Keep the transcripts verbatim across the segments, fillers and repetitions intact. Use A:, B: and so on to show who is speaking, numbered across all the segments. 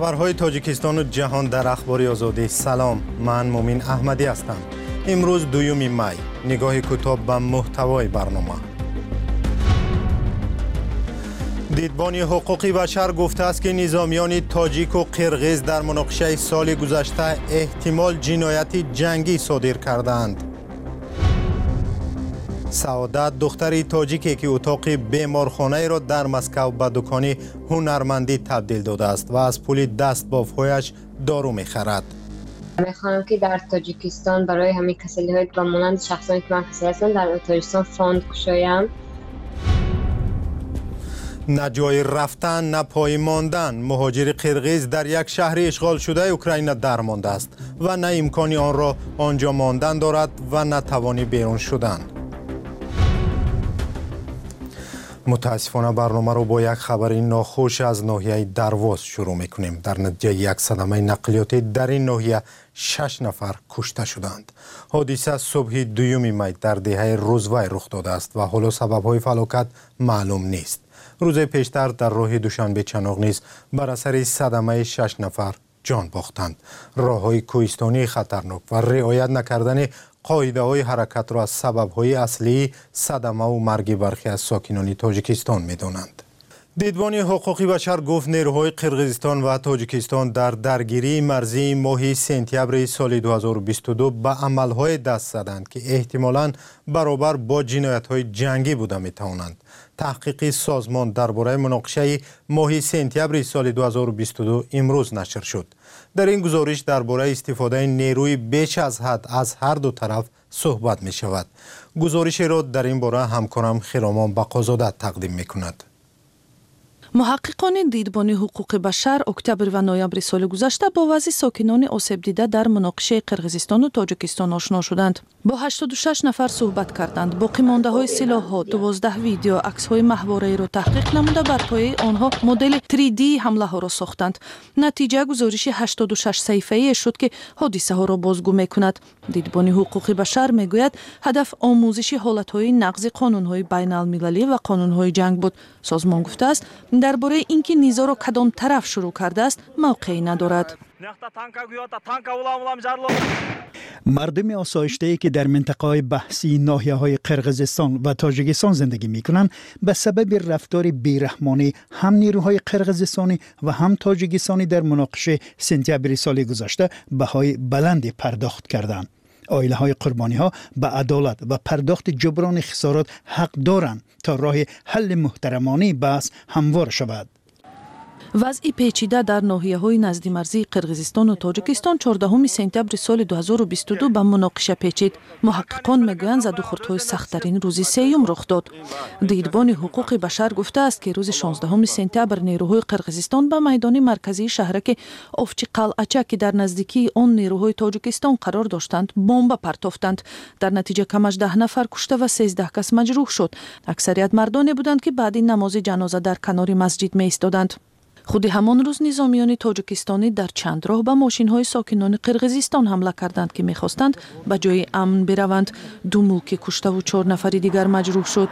A: خبرهای تاجیکستان و جهان در اخبار آزادی. سلام، من مومین احمدی هستم. امروز دوم می، نگاه کوتاه به محتوای برنامه. دیدبان حقوق بشر گفته است که نظامیان تاجیک و قرغیز در مناقشه سال گذشته احتمال جنایت جنگی صادر کردند. سعادت دختری تاجیکی که اتاق بیمارخانه را در مسکو به دکان هنرمندی تبدیل داده است و از پول دست باف‌هایش دارو می‌خرد.
B: می‌خوام که در تاجیکستان برای همین کسلی‌های و مانند شخصانی که من کسل هستند در تاجیکستان فاند گشایم.
A: نه جای رفتن نه پای ماندن، مهاجر قرغیز در یک شهر اشغال شده اوکراین درمانده است و نه امکانی آن را آنجا ماندن دارد و نه توانی بیرون شدن. متاسفانه برنامه رو با یک خبر ناخوش از ناحیه درواز شروع میکنیم. در نتیجه یک صدمه نقلیاتی در این ناحیه شش نفر کشته شدند. حادثه صبح دوم می در دهه روزوای رخ داده است و حالا سبب‌های فلاکت معلوم نیست. روز پیشتر در راه دوشنبه چناق نیز بر اثر صدمه شش نفر جان باختند. راه‌های کوهستانی خطرناک و رعایت نکردن قاعده های حرکت را از سبب های اصلی صدمه و مرگ برخی از ساکنان تاجیکستان می دانند. دیدبان حقوق بشر گفت نیروهای قرغیزستان و تاجیکستان در درگیری مرزی ماه سپتامبر سال دو هزار و بیست و دو به عملهای دست زدند که احتمالاً برابر با جنایت های جنگی بوده می توانند. تحقیق سازمان درباره مناقشه ماه سپتامبر سال دو هزار و بیست و دو امروز نشر شد. در این گزارش درباره استفاده نیروی بیش از حد از هر دو طرف صحبت می شود. گزارش را در این باره همکارم خرامان بقازاده تقدیم می کند.
C: محققان دیدبان حقوق بشر اکتبر و نوامبر سال گذشته با وضع ساکنان آسیب دیده در مناقشه قرغیزستان و تاجیکستان آشنا شدند. با هشتاد و شش نفر صحبت کردند. باقی مانده های سلاح‌ها، دوازده ویدیو، عکس‌های ماهواره را تحقیق نموده بر پایه آنها مدل سه دی حمله ها را ساختند. نتیجه گزارش هشتاد و شش صفحه‌ای شد که حادثه ها را بازگو می‌کند. دیدبان حقوق بشر میگوید هدف آموزش حالت‌های نقض قانون‌های بین‌المللی و قانون‌های جنگ بود. سازمان گفته است درباره اینکه نیزا را کدام طرف شروع کرده است موقعی ندارد.
D: مردم آسایشته‌ای که در منطقه‌های بحثی ناحیه‌های قرغیزستان و تاجیکستان زندگی می‌کنند به سبب رفتار بیرحمانه هم نیروهای قرغیزستانی و هم تاجیکستانی در مناقشه سپتامبر سال گذشته بهای بلندی پرداخت کردند. عائله‌های قربانی‌ها به عدالت و پرداخت جبران خسارات حق دارند تا راه حل محترمانه بحث هموار شود.
C: وضع پیچیده در ناحیه‌های نزد مرزی قرغیزستان و تاجیکستان چهاردهم سپتامبر سال دو هزار و بیست و دو به مناقشه پیچید. محققان میگویند زدوخوردهای سخت‌ترین روز سیوم رخ داد. دیدبان حقوق بشر گفته است که روز شانزدهم سپتامبر نیروهای قرغیزستان به میدان مرکزی شهرک اوفچی قلعه که در نزدیکی آن نیروهای تاجیکستان قرار داشتند بمب پرتافتند. در نتیجه کم از ده نفر کشته و سیزده کس مجروح شد. اکثریت مردانی بودند که بعد نماز جنازه در کنار مسجد می‌ایستادند. خود همان روز نظامیان تاجیکستانی در چند راه به ماشین‌های ساکنان قرغیزستان حمله کردند که می‌خواستند به جای امن بروند. دو موک کشته و چهار نفر دیگر مجروح شد.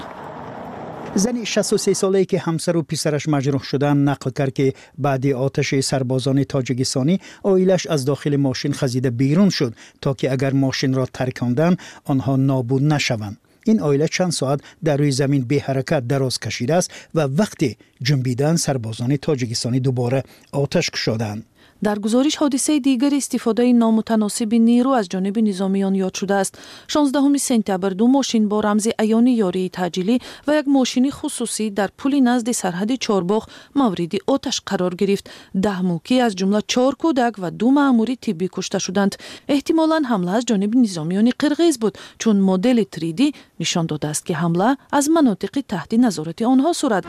D: زن شصت و سه ساله‌ای که همسر و پسرش مجروح شدند نقل کرد که بعد آتش سربازان تاجیکستانی عائلش از داخل ماشین خزیده بیرون شد تا که اگر ماشین را ترکاندند آنها نابود نشوند. این عائله چند ساعت در روی زمین بی حرکت دراز کشیده است و وقتی جنبیدن سربازان تاجیکستانی دوباره آتش گشودند.
C: در گزارش حادثه دیگر استفاده نامتناسب نیرو از جانب نظامیان یاد شده است. شانزدهم سپتامبر دو ماشین با رمز عیان یاری تجلی و یک ماشین خصوصی در پل نزد سرحد چهارباغ مورد آتش قرار گرفت. ده موکی از جمله چهار کودک و دو مأمور طبی کشته شدند. احتمالاً حمله از جانب نظامیان قرغیز بود چون مدل سه دی نشان داده است که حمله از مناطق تحت نظارت آنها صورت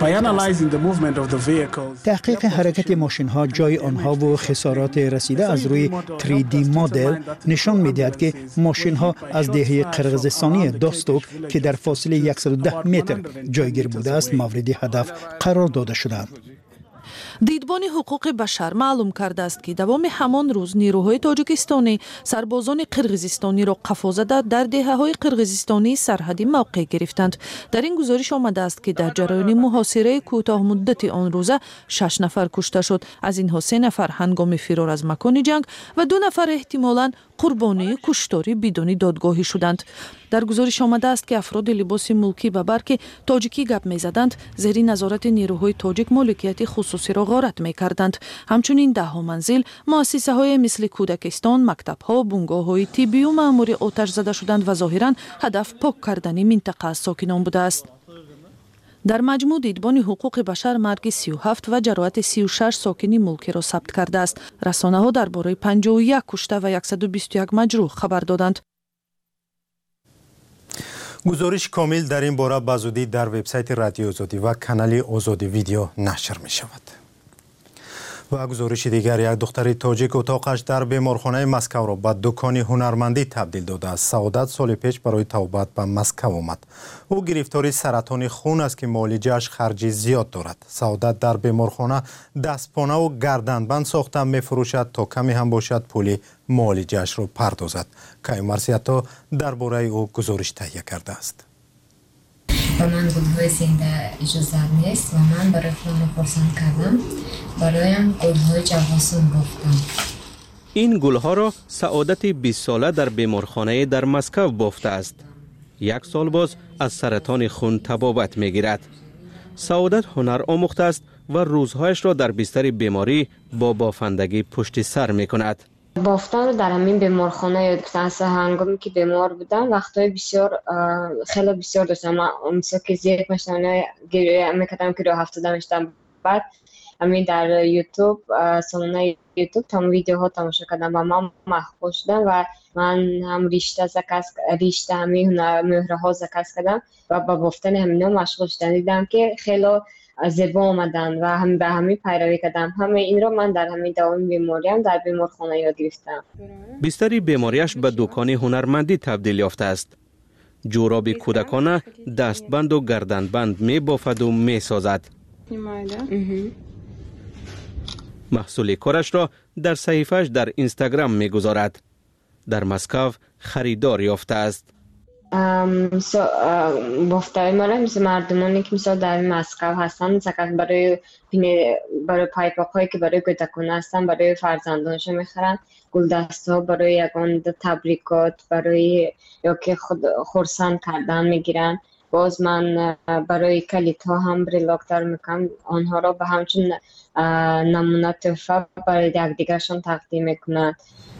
C: گرفت.
D: تحقیق حرکت ماشین‌ها جای آنها و خسارات رسیده از روی سه دی مدل نشان می‌دهد که ماشین‌ها از دهه قرغیزستانی داستوک که در فاصله صد و ده متر جایگیر بوده است مورد هدف قرار داده شدند.
C: дидбони ҳуқуқи башар маълум кардааст ки давоми ҳамон рӯз нирӯҳои тоҷикистонӣ сарбозони қирғизистониро қафо зада дар деҳаҳои қирғизистонии сарҳадӣ мавқеъ гирифтанд. дар ин гузориш омадааст ки дар ҷараёни муҳосираи кӯтоҳмуддати он рӯза шаш нафар кушта шуд. аз инҳо се нафар ҳангоми фирор аз макони ҷанг ва ду нафар эҳтимолан қурбонии куштори бидуни додгоҳӣ шуданд. дар гузориш омадааст ки афроди либоси мулкӣ ба барки тоҷикӣ гап мезаданд зери назорати нирӯҳои тоҷик моликияти хусусиро ғорат мекарданд. ҳамчунин даҳҳо манзил, муассисаҳое мисли кӯдакистон, мактабҳо, бунгоҳҳои тиббию маъмури оташ зада шуданд ва зоҳиран ҳадаф пок кардани минтақа аз сокинон будааст. дар маҷмӯъ дидбони ҳуқуқи башар марги сию ҳафт ва ҷароҳати сию шаш сокини мулкиро сабт кардааст. расонаҳо дар бораи панҷоҳу як кушта ва яксаду бисту як маҷрӯҳ хабар доданд.
A: гузориш комил дар ин бора ба зудӣ дар вебсайти Радиои Озодӣ ва канали Озодӣ видео нашр мешавад. ва гузориши дигар, як духтари тоҷик утоқаш дар беморхонаи Маскавро ба дукони ҳунармандӣ табдил додааст. Саодат соли пеш барои тавбат ба Маскав омад. ӯ гирифтори саратони хун аст ки муолиҷааш харҷи зиёд дорад. Саодат дар беморхона дастпонаву гарданбанд сохта мефурӯшад, то каме ҳам бошад пули муолиҷаашро пардозад. Каюмар Зиятто дар бораи ӯ гузориш таҳия кардааст.
B: با من گل‌های زنده اجازه نیست و من برای خودم خرسند کردم. برایم گل‌های جواسون بافتم.
E: این گل‌ها را سعادت بیست ساله در بیمارخانه در مسکو بافته است. یک سال باز از سرطان خون تبابت می‌گیرد. سعادت هنر آموخته است و روزهایش را در بستر بیماری با بافندگی پشت سر می‌کند.
B: بافتن رو در همین بیمارخانه یاد گرفتم. از هنگامی که بیمار بودم وقتای بسیار خیلی بسیار داشتم. مثلا که زیاد مشتانه میکردم که راه افتاده میشتم. بعد همین در یوتیوب سامانه یوتیوب تمام ویدیوها تماشا کردم و من محبوب شدم و من هم ریشته زکس ریشته همین مهره ها زکس کردم و با بافتن همینا مشغول شدم. دیدم که خیلی زیبا آمدن و هم به همین پیروی کردم. همه این را من در همین دوام بیماریم در بیمارخانه یاد گرفتم.
E: بستری بیماریش به دکان هنرمندی تبدیل یافته است. جوراب کودکانه دستبند و گردنبند می بافد و می سازد. محصول کارش را در صحیفه‌اش در اینستاگرام می گذارد. در مسکو خریدار یافته است.
B: بافتای ما را مثل مردمانی که مثلا در مسکو هستن مثلا برای برای پایپاق‌هایی که برای کودکان هستن برای فرزندانشون میخرن، گلدست‌ها برای یگان تبریکات برای یا که خود خرسند کردن میگیرن. باز من برای کلیدها هم بریلاکتر میکنم، آنها را به همچون نمونه تحفه برای یکدیگرشان تقدیم میکنند.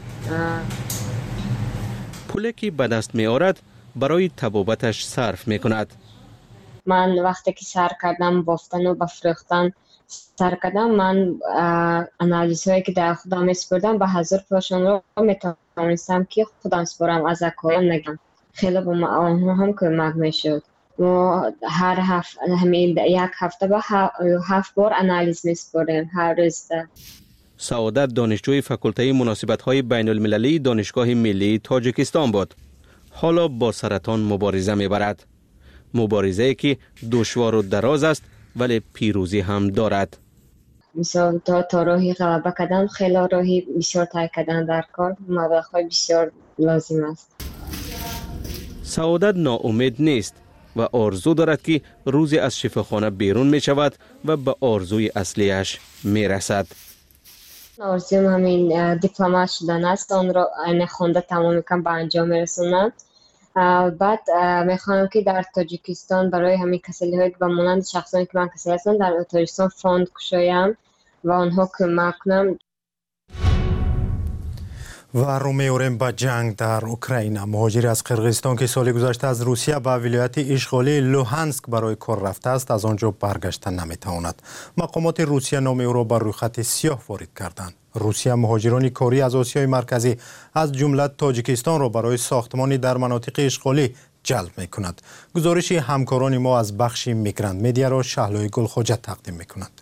E: پولی که به دست میآورد برای تبابتش صرف میکند.
B: من وقتی که سر کردم بافتن و بفروختن سر کردم، من انالیز هایی که در خودم میسپردم به حضور پاشون رو میتونستم که خودم سپرم از اکایم نگم. خیلی با آنها هم کمک میشد. و هر هفته همین یک هفته با هفت بار انالیز میسپریم هر روز.
E: سعادت دانشجوی فاکولته مناسبت‌های بین المللی دانشگاه ملی تاجیکستان بود. حالا با سرطان مبارزه میبرد. مبارزه که دشوار و دراز است ولی پیروزی هم دارد.
B: مثلا تا تا راهی غلبه کردن خیلی راهی بسیار طی کردن در کار مبلغ‌های بسیار لازم است.
E: سعادت ناامید نیست و آرزو دارد که روزی از شفاخانه بیرون می شود و به آرزوی اصلیش می رسد.
B: آرزویم همین دیپلمات شدن است، آن را این خونده تمام میکنم به انجام میرسونم. بعد میخوام که در تاجیکستان برای همین کسلی هایی که به مانند شخصانی که من کسلی هستن در تاجیکستان فاند کشایم و آنها کمک کنم.
A: و رو میوریم با جنگ در اوکراین. مهاجری از قرقیزستان که سال گذشته از روسیه به ولایت اشغالی لوهانسک برای کار رفته است از آنجا برگشتن نمیتواند. مقامات روسیه نام او را بر روی خط سیاه وارد کردند. روسیه مهاجران کاری از آسیای مرکزی از جمله تاجیکستان را برای ساختمانی در مناطق اشغالی جلب میکند. گزارش همکاران ما از بخش میگرند مدیا را شهلای گلخوجه تقدیم میکند.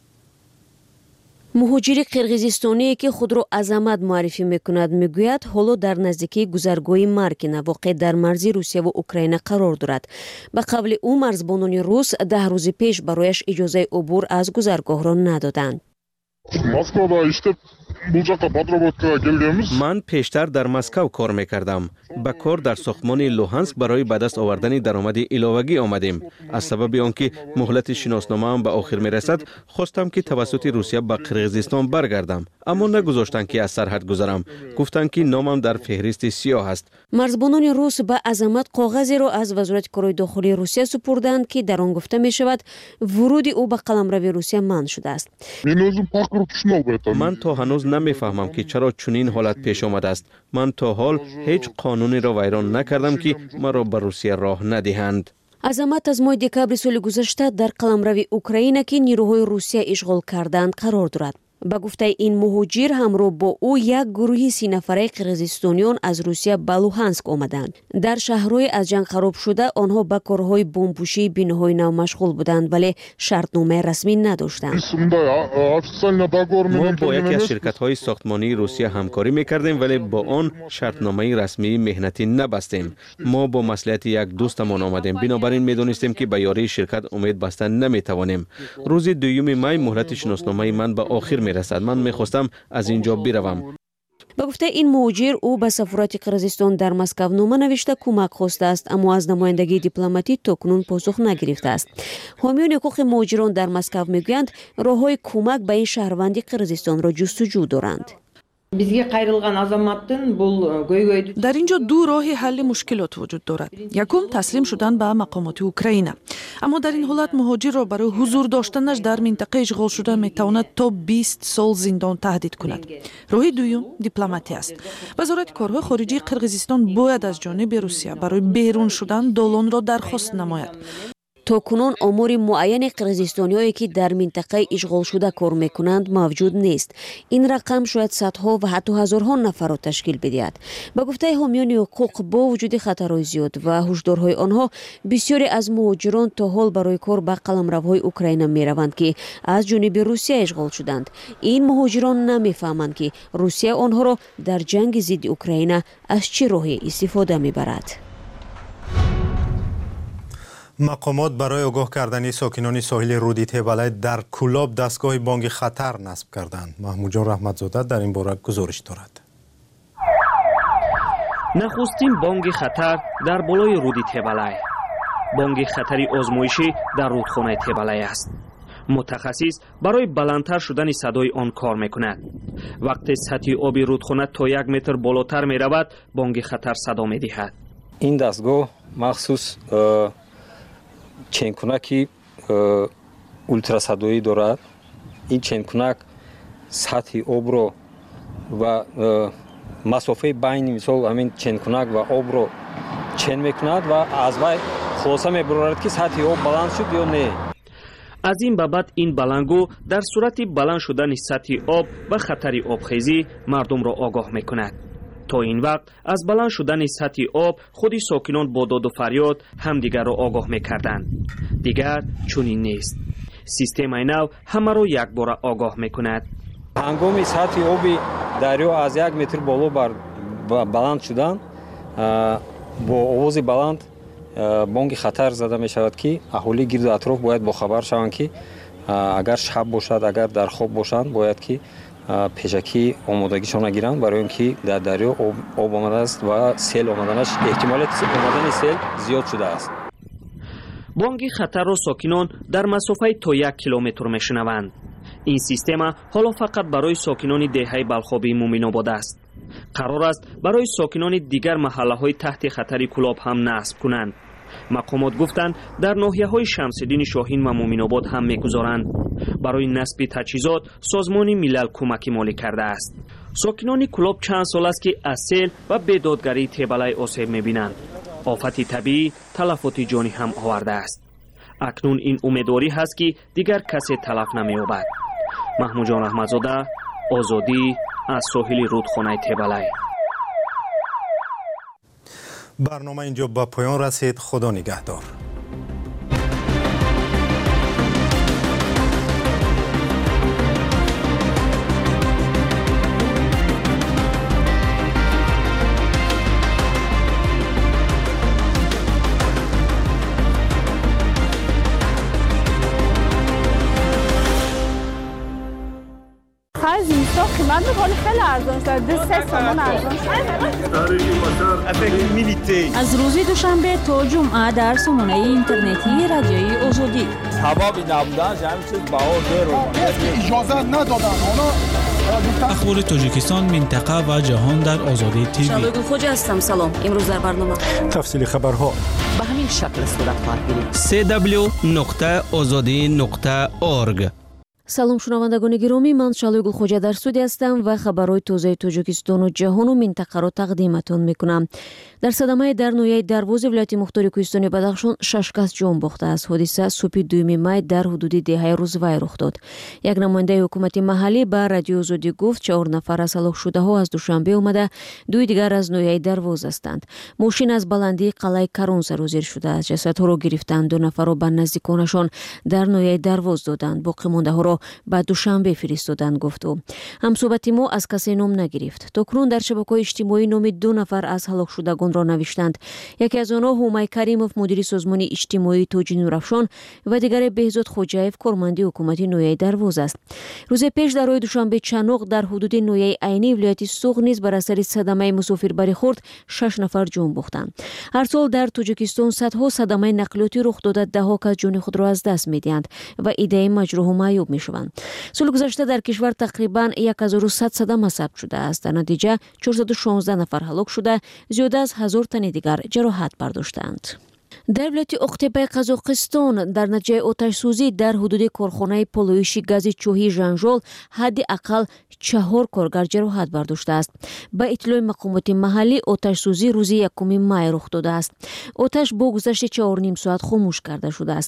F: مهاجر قرقیزستانی که خود را عظمت معرفی میکند میگوید حالا در نزدیکی گذرگاه مارکینا واقع در مرز روسیه و اوکراین قرار دارد. به قبل او مرزبانان روس ده روز پیش برایش اجازه عبور از گذرگاه را ندادند.
G: Moskvada ishlab bu yoqqa podrobotkага kelganmiz.
E: من پیشتر در مسکو کار میکردم. با کار در ساختمان لوهانسک برای به دست آوردن درآمد علاوه‌ای آمدیم. از سبب آنکه مهلت شناسنامه‌ام به آخر میرسد، خواستم که توسط روسیه به قرقیزستان برگردم، اما نگذاشتند که از سرحد گذرم. گفتند که نامم در فهرست سیاه است.
F: مرزبانان روس به عظمت کاغذی را از وزارت کارهای داخلی روسیه سپردند که در آن گفته می شود ورود او به قلمرو روسیه منع شده است.
E: من تا هنوز نمیفهمم که چرا چنین حالت پیش آمده است. من تا حال هیچ قانونی را ویران نکردم که مرا به روسیه راه ندهند.
F: عظمت از ماه دکبر سال گذشته در قلمرو اوکراین که نیروهای روسیه اشغال کردند قرار دارد. با گفته این مهاجر همراه با او یک گروه سی نفره قرقیزستانیان از روسیه به لوهانسک آمدند. در شهرهای از جنگ خراب شده آنها به کارهای بمبپوشی بناهای نو مشغول بودند ولی شرطنامه رسمی نداشتند.
E: ما با یکی از شرکت‌های ساختمانی روسیه همکاری می‌کردیم ولی با آن شرطنامه رسمی مهنتی نبستیم. ما با مصلحت یک دوستمان آمدیم، بنابراین می‌دانستیم که به یاری شرکت امید بستن نمی‌توانیم. روز دوم می مهلت شناسنامه من به آخر می‌رسد. من می‌خواستم از اینجا بروم.
F: با گفته این مهاجر او به سفارت قرقیزستان در مسکو نامه نوشته کمک خواسته است اما از نمایندگی دیپلماتی تاکنون پاسخ نگرفته است. حامیان حقوق مهاجران در مسکو میگویند راههای کمک به این شهروندی قرقیزستان را جستجو دارند.
C: در اینجا دو راه حل مشکلات وجود دارد. یکم تسلیم شدن به مقامات اوکراین. اما در این حالت مهاجر را برای حضور داشتنش در منطقه اشغال شده میتواند تا بیست سال زندان تهدید کند. راه دوم دیپلماتی است. وزارت کارهای خارجه قرقیزستان باید از جانب روسیه برای بیرون شدن دالان را درخواست نماید.
F: تا کنون آمار معین قرقیزستانیایی که در منطقه اشغال شده کار میکنند موجود نیست. این رقم شاید صدها و حتی هزارها نفر را تشکیل بدهد. به گفته حامیان حقوق با وجود خطرهای زیاد و هشدارهای آنها بسیاری از مهاجران تا حال برای کار به قلمروهای اوکراین میروند که از جانب روسیه اشغال شدند. این مهاجران نمیفهمند که روسیه آنها را در جنگ ضد اوکراین از چه راهی استفاده میبرد.
A: مقامات برای آگاه کردن ساکنان ساحل رودی تبلای در کولاب دستگاه بانگ خطر نصب کردند. محمود جان رحمتزاده در این باره گزارش دارد.
H: نخستین بانگ خطر در بالای رودی تبلای. بانگ خطری آزمایشی در رودخانه تبلای است. متخصص برای بلندتر شدن صدای آن کار میکند. وقتی سطح آب رودخانه تا یک متر بالاتر می رود بانگ خطر صدا می دهد.
I: این دستگاه مخصوص چنگکنکی اولتراسادایی دارد. این چنگکنک سطح آب رو و مسافه بین مثال همین چنگکنک و آب رو چن میکند و از وی خلاصه میبرد که سطح آب بلند شد یا نه.
H: از این بابت این بلنگو در صورت بلند شدن سطح آب و خطر آبخیزی مردم را آگاه میکند. تا این وقت از بلند شدن سطح آب خودی ساکنان با داد و فریاد همدیگر را آگاه میکردند. دیگر چنین نیست. سیستم نو همه را یک بار آگاه میکند.
I: هنگام سطح آب دریا از یک متر بالا بر بلند شدن با آواز بلند بانگ خطر زده می شود که اهالی گرد اطراف باید با خبر شوند که اگر شب باشد اگر در خواب باشند باید که پیشکی آمادگیشان گیرند برای اینکه در دریا آب آمده است و سیل آمدنش احتمال آمدن سیل زیاد شده است.
H: بانگ خطر را ساکنان در مسافه تا یک کیلومتر میشنوند. این سیستم حالا فقط برای ساکنان دهه بلخابی مومن‌آباد است. قرار است برای ساکنان دیگر محله‌های تحت خطر کلاب هم نصب کنند. مقامات گفتند در ناحیه‌های شمس‌الدین شاهین و مومن‌آباد هم می‌گذارند. برای نصب تجهیزات سازمان ملل کمک مالی کرده است. ساکنان کلاب چند سال است که از سیل و بیدادگری تبلای آسیب می‌بینند. آفت طبیعی تلفات جانی هم آورده است. اکنون این امیدواری هست که دیگر کسی تلف نمی‌یابد. محمود جان رحمتزاده، آزادی، از ساحل رودخانه تبلای.
A: برنامه اینجا به پایان رسید. خدا نگهدار.
J: من می‌خوام خیلی ارزان شده سه سومون ارزان شده
K: از روز دوشنبه تا جمعه در سامانه اینترنتی رادیوی آزادی
L: حبابی نبودن همین چیز بهار داره
M: اجازه ندادن اونا
N: اخبار تاجیکستان منطقه و جهان در آزادی تیوی.
F: شالوی خوج هستم. سلام. امروز در برنامه
N: تفصیل خبرها
F: به همین شکل صورت خواهد گرفت.
E: سی دبلیو نقطه آزادی نقطه اورگ.
F: салом шунавандагони гиромӣ, ман Шалои Гулхоҷа дар студия ҳастам ва хабарҳои тозаи Тоҷикистону ҷаҳону минтақаро тақдиматон мекунам. дар садамаи дар ноҳияи Дарвози вилояти Мухтори Кӯҳистони Бадахшон шаш кас ҷон бохтааст. ҳодиса субҳи дуюми май дар ҳудуди деҳаи Рӯзвай рух дод. як намояндаи ҳукумати маҳаллӣ ба Радиои Озодӣ гуфт чаҳор нафар аз ҳалокшудаҳо аз Душанбе омада, дуи дигар аз ноҳияи Дарвоз ҳастанд. мошин аз баландии қалъаи Карон сарозир шудааст. ҷасадҳоро гирифтанд. ду нафарро ба наздиконашон дар ноҳияи Дарвоз доданд. боқимондаҳоро ба Душанбе фиристоданд, гуфт ӯ. ҳамсӯҳбати мо аз касе ном нагирифт. токунун дар шабакаҳои иҷтимоӣ номи ду нафар аз ҳалокшудагонро навиштанд. яке аз онҳо Ҳумай Каримов, мудири созмони иҷтимоии Тоҷи Нурафшон ва дигаре Беҳзод Хоҷаев, корманди ҳукумати ноҳияи Дарвоз аст. рӯзе пеш дар рӯи Душанбе чаноқ дар ҳудуди ноҳияи Айнӣ вилояти Суғ низ бар асари садамаи мусофирбари хурд шаш нафар ҷон бохтанд. ҳар сол дар Тоҷикистон садҳо садамаи нақлиётӣ рух дода, даҳо кас ҷони худро аз даст медиҳанд ва идаи маҷрӯҳу маъюб мешаванд. соли гузашта дар кишвар тақрибан ҳазору сад садама сабт шудааст. дар натиҷа чорсаду шонздаҳ нафар ҳалок шуда, зиёда аз ҳазор тани дигар ҷароҳат бардоштаанд. дар вилояти Оқтепаи Қазоқистон дар натиҷаи оташсӯзӣ дар ҳудуди корхонаи полоиши гази чоҳии Жанжол ҳадди ақал чаҳор коргар ҷароҳат бардоштааст. ба иттилои мақомоти маҳаллӣ оташсӯзӣ рӯзи якуми май рух додааст. оташ бо гузашти чаҳор ним соат хомӯш карда шудааст.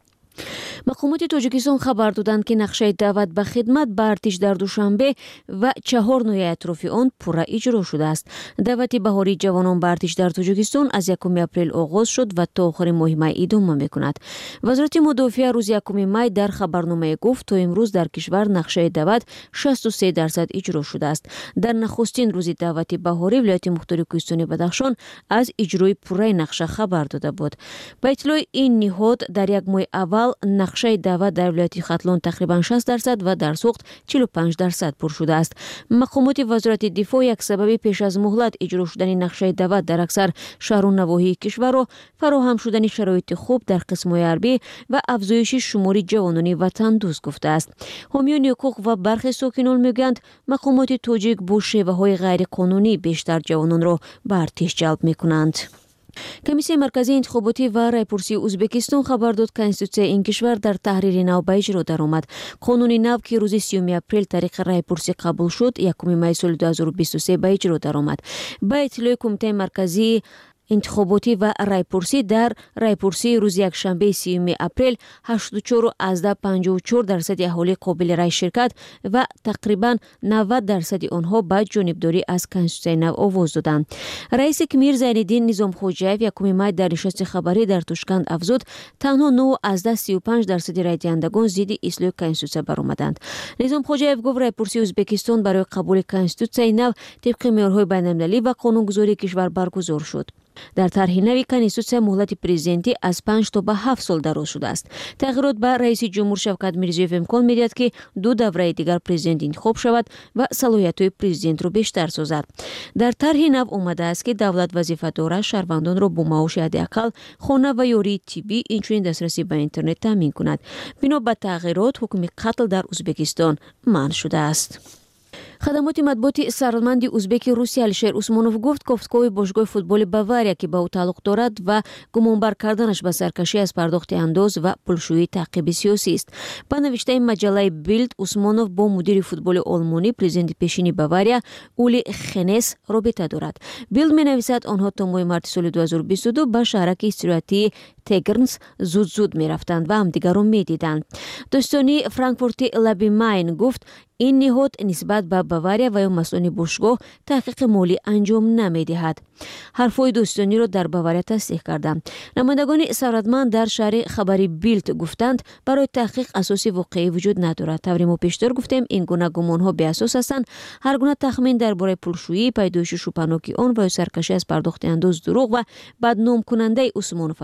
F: мақомоти Тоҷикистон хабар доданд ки нақшаи даъват ба хидмат ба артиш дар Душанбе ва чаҳор ноҳияи атрофи он пурра иҷро шудааст. даъвати баҳории ҷавонон ба артиш дар Тоҷикистон аз якуми апрел оғоз шуд ва то охири моҳи май идома мекунад. вазорати мудофиа рӯзи якуми май дар хабарномае гуфт то имрӯз дар кишвар нақшаи даъват шасту се дарсад иҷро шудааст. дар нахустин рӯзи даъвати баҳорӣ вилояти Мухтори Кӯҳистони Бадахшон аз иҷрои пурраи нақша хабар дода буд. ба иттилои ин ниҳод дар як моҳи аввал нақшаи даъват дар вилояти Хатлон тақрибан шаст дарсад ва дар Суғд чилу панҷ дарсад пур шудааст. мақомоти вазорати дифоъ як сабаби пеш аз муҳлат иҷро шудани нақшаи даъват дар аксар шаҳру навоҳии кишварро фароҳам шудани шароити хуб дар қисмҳои ҳарбӣ ва афзоиши шумори ҷавонони ватандӯст гуфтааст. ҳомиёни ҳуқуқ ва бархе сокинон мегӯянд мақомоти тоҷик бо шеваҳои ғайриқонунӣ бештар ҷавононро ба артиш ҷалб мекунанд. комиссияи марказии интихоботӣ ва райпурсии Ӯзбекистон хабар дод конститутсияи ин кишвар дар таҳрири нав ба иҷро даромад. қонуни нав ки рӯзи сеюми апрел тариқи райпурсӣ қабул шуд, якуми май соли ду ҳазору бисту се ба иҷро даромад. ба иттилои кумитаи марказии интихоботӣ ва райпурсӣ, дар райпурсии рӯзи якшанбеи сеюми апрел ҳаштоду чору азда панҷоҳу чор дарсади аҳолӣ қобили рай ширкат ва тақрибан навад дарсади онҳо ба ҷонибдорӣ аз конститутсияи нав овоз доданд. раиси КМИР Зайниддин Низомхоҷаев якуми май дар нишасти хабарӣ дар Тушканд афзуд, танҳо нӯҳу азда сию панҷ дарсади райдиҳандагон зидди ислоҳи конститутсия баромаданд. Низомхоҷаев гуфт райпурсии Ӯзбекистон барои қабули конститутсияи нав тибқи меъёрҳои байналмилалӣ ва қонунгузории кишвар баргузор шуд. дар тарҳи нави конститутсия муҳлати президентӣ аз панҷ то ба ҳафт сол дароз шудааст. тағйирот ба раиси ҷумҳур Шавкат Мирзиёев имкон медиҳад ки ду давраи дигар президент интихоб шавад ва салоҳиятҳои президентро бештар созад. дар тарҳи нав омадааст ки давлат вазифадора шаҳрвандонро бо маоши ҳаддиақал хона ва ёрии тиббӣ инчунин дастрасӣ ба интернет таъмин кунад. бино ба тағйирот ҳукми қатл дар Ӯзбекистон манъ шудааст. хадамоти матбуоти сарвалманди ӯзбеки Русия Алишер Усмонов гуфт кофткои бошгоҳи футболи Бавария ки ба ӯ тааллуқ дорад ва гумонбар карданаш ба саркашӣ аз пардохти андоз ва пулшӯии таъқиби сиёсист. ба навиштаи маҷаллаи Билд, Усмонов бо мудири футболи олмонӣ, президенти пешини Бавария Ули Хенес робита дорад. Билд менависад онҳо то моҳи марти соли ду ҳазору бисту ду ба шаҳраки истироҳатии Тегернс зуд-зуд мерафтанд ва ҳамдигарро медиданд. дӯстони Франкфурти Лабимайн гуфт ин ниҳод нисбат ба Бавария ва ё масъулони бошгоҳ таҳқиқи молӣ анҷом намедиҳад. ҳарфҳои дӯстониро дар Бавария тасдиқ карданд. намояндагони сарватманд дар шаҳри хабари Билд гуфтанд барои таҳқиқ асоси воқеӣ вуҷуд надорад. таври мо пештор гуфтем ин гуна гумонҳо беасос ҳастанд. ҳар гуна тахмин дар бораи пулшӯӣ, пайдоиши шӯпаноки он ва ё саркашӣ аз пардохти андоз дурӯғ ва бадномкунандаи Усмонов ҳастанд гуфта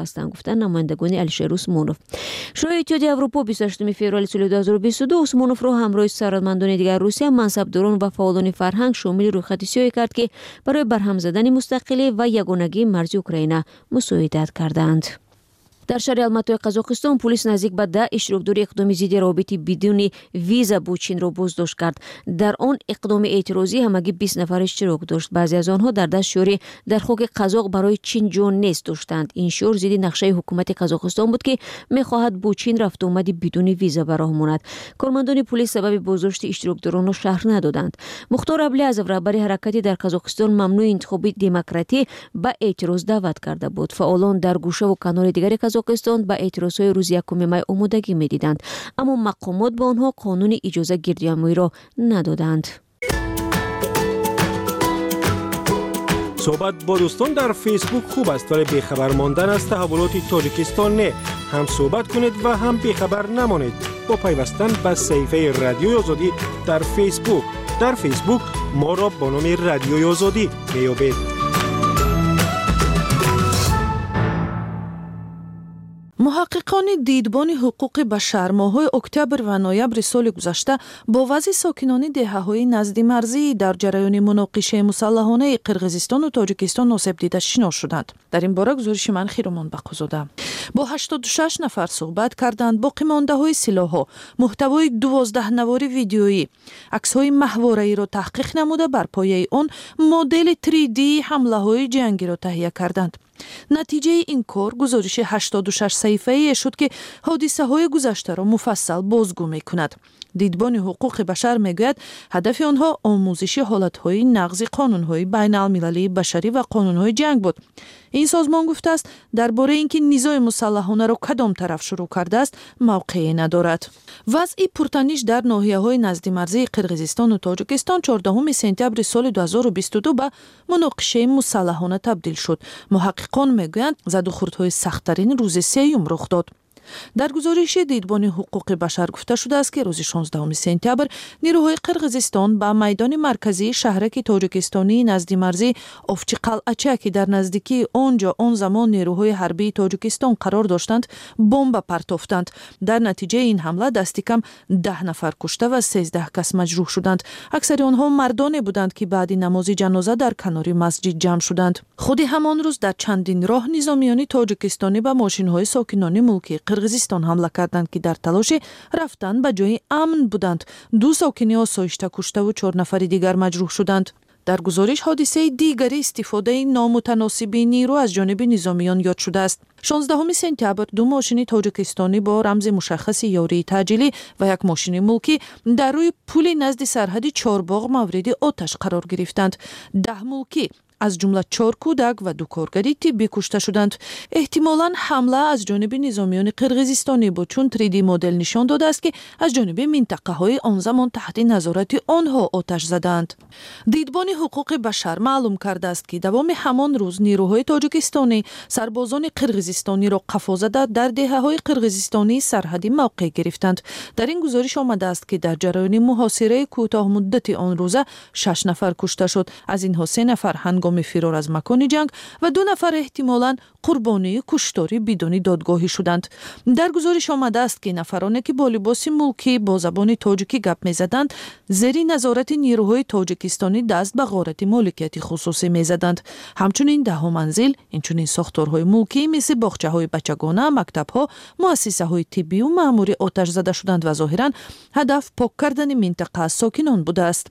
F: گفتن نمایندگان الشیر اوسمونوف. شورای اتحادیه اروپا بیست و هشتم فوریه سال دو هزار و بیست و دو اوسمونوف را همراه سالمندان دیگر روسیه، منصبداران و فعالان فرهنگ شامل رویخط سیاهی کرد که برای برهم زدن مستقلی و یگانگی مرزی اوکراین مساعدت کردند. در شهر الماتای قزاقستان پلیس نزدیک به ده اشتراکدار اقدام ضد رابطه بدون ویزا با چین را بازداشت کرد. در آن اقدام اعتراضی همگی بیست نفر اشتراک داشت. بعضی از آنها در دست شوری در خاک قزاق برای چین جان نیست داشتند. این شور ضد نقشه حکومت قزاقستان بود که می‌خواهد با چین رفت آمد بدون ویزا به راه ماند. کارمندان پلیس سبب بازداشت اشتراکداران را شرح ندادند. مختار ابلیازov رهبر حرکت در قزاقستان ممنوع انتخابات دموکراتی به اعتراض دعوت کرده بود. فعالان در گوشه و کنار دیگر قزاقستان به اعتراضهای روز یکم می آمادگی می‌دیدند، اما مقامات به آنها قانون اجازه گردیمایی را ندادند.
M: صحبت با دوستان در فیسبوک خوب است، ولی بیخبر ماندن از تحولات تاجیکستان نه. هم صحبت کنید و هم بیخبر نمانید با پیوستن به صفحه رادیوی آزادی در فیسبوک. در فیسبوک ما را با نام رادیوی آزادی میابید.
C: محققان دیدبان حقوق بشر ماه‌های اکتبر و نوامبر سال گذشته با وضع ساکنان دهه‌های نزد مرزی در جریان مناقشه مسلحانه قرقیزستان و تاجیکستان ناسب دیده شناس شدند. در این باره گزارش من خیرمان بقوزاده. با هشتاد و شش نفر صحبت کردند. باقی مانده‌های سلاح‌ها، محتوای دوازده نوار ویدیویی، عکس‌های ماهواره‌ای را تحقیق نموده بر پایه آن مدل سه دی حمله‌های جنگی را تهیه کردند. نتیجه این کار گزارش هشتاد و شش صفحه‌ای شد که حادثه های گذشته را مفصل بازگو می کند. دیدبان حقوق بشر می گوید هدف آنها آموزش حالت های نقض قانون های بین المللی بشری و قانون های جنگ بود. این سازمان گفته است درباره اینکه نزاع مسلحانه را کدام طرف شروع کرده است موقعی ندارد. وضع پرتنش در ناحیه‌های نزد مرزی قرقیزستان و تاجیکستان چهاردهم سپتامبر سال دو هزار و بیست و دو به مناقشه مسلحانه تبدیل شد. محققان میگویند زد و خوردهای سخت‌ترین روز سیوم رخ داد. در گزارش دیدبان حقوق بشر گفته شده است که روز شانزدهم سپتامبر نیروهای قرقیزستان به میدان مرکزی شهرک تاجیکستانی نزد مرزی افچی قلعه که در نزدیکی آنجا آن زمان نیروهای حربی تاجیکستان قرار داشتند بمب پرتافتند. در نتیجه این حمله دست کم ده نفر کشته و سیزده کس مجروح شدند. اکثر آنها مردانی بودند که بعد نماز جنازه در کنار مسجد جمع شدند. خود همان روز در چندین راه نظامیان تاجیکستانی به ماشین‌های ساکنان ملکی قرقیزستان حمله کردند که در تلاش رفتن به جای امن بودند. دو ساکن آسایشته کشته و چهار نفر دیگر مجروح شدند. در گزارش حادثه دیگری استفاده نامتناسب نیرو از جانب نظامیان یاد شده است. شانزدهم سپتامبر دو ماشین تاجیکستانی با رمز مشخص یاری تجلی و یک ماشین ملکی در روی پل نزد سرحد چهارباغ مورد آتش قرار گرفتند. ده ملکی از جمله چهار کودک و دو کارگری طبی کشته شدند. احتمالاً حمله از جانب نظامیان قرقیزستانی بود، چون سه دی مدل نشان داده است که از جانب منطقه های آن زمان تحت نظارت آنها آتش زدند. دیدبان حقوق بشر معلوم کرده است که دوام همان روز نیروهای تاجیکستانی سربازان قرقیزستانی را قفا زده در دهه‌های قرقیزستانی سرحدی موقع گرفتند. در این گزارش آمده است که در جریان محاصره کوتاه مدت آن روزه شش نفر کشته شد. از اینها سه نفر هنگام فرار از مکان جنگ و دو نفر احتمالاً قربانی کشتاری بدون دادگاهی شدند. در گزارش آمده است که نفرانی که با لباس ملکی با زبان تاجیکی گپ می‌زدند زیر نظارت نیروهای تاجیکستانی دست به غارت مالکیت خصوصی می‌زدند. همچنین ده منزل، اینچنین ساختارهای ملکی مثل باغچه‌های بچگانه، مکتب‌ها، مؤسسه‌های طبی و معموری آتش زده شدند و ظاهراً هدف پاک کردن منطقه از ساکنان بوده است.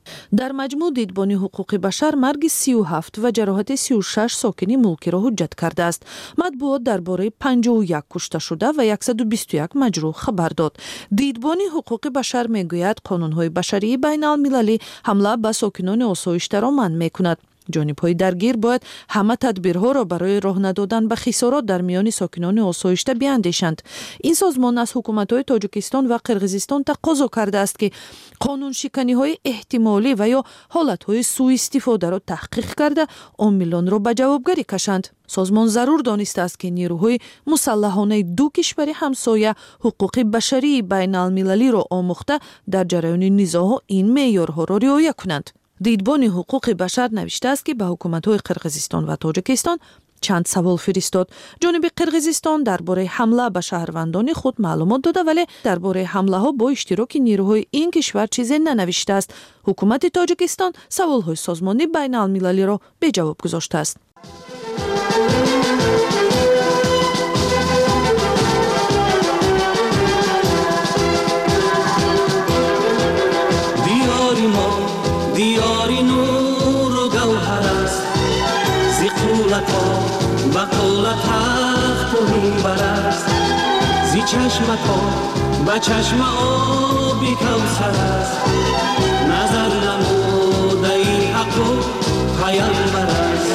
C: در مجموع دیدبان حقوق بشر مرگ سی و هفت و جراحت سی و شش ساکن ملکی را حجت کرده است. مطبوعات درباره پنجاه و یک کشته شده و صد و بیست و یک مجروح خبر داد. دیدبان حقوق بشر میگوید قانون‌های بشری بین المللی حمله به ساکنان آسایشته را منع میکند. جانب‌های درگیر باید همه تدبیرها را برای راه ندادن به خسارات در میان ساکنان آسایشته بیاندیشند. این سازمان از حکومت‌های تاجیکستان و قرقیزستان تقاضا کرده است که قانون شکنی‌های احتمالی و یا حالت‌های سوء استفاده را تحقیق کرده عاملان را به جوابگری کشند. سازمان ضرور دانسته است که نیروهای مسلحانه دو کشور همسایه حقوق بشری بین المللی را آموخته در جریان نزاع این معیارها را رعایت کنند. دیدبان حقوق بشر نوشته است که به حکومت‌های قرقیزستان و تاجیکستان чанд савол фиристод. ҷониби қирғизистон дар бораи ҳамла ба шаҳрвандони худ маълумот дода, вале дар бораи ҳамлаҳо бо иштироки нерӯҳои ин кишвар чизе нанавиштааст. ҳукумати тоҷикистон саволҳои созмони байналмилалиро беҷавоб гузоштааст.
O: دیاری نور و گوهر است زی قولت ها و قولت تخت و منبر است زی چشمت ها و چشم آبی کوثر است نظر نموده ای حق و پیامبر است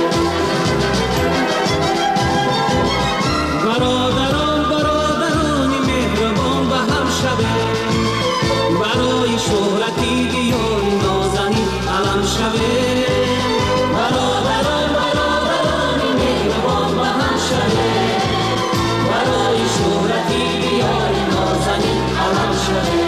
O: برادران برادرانی مهربان به هم شوه برای شهرتی بیان نازنین علم شوه برادران برادرانی مهربان به هم شوه برای شهرتی بیان نازنین علم شوه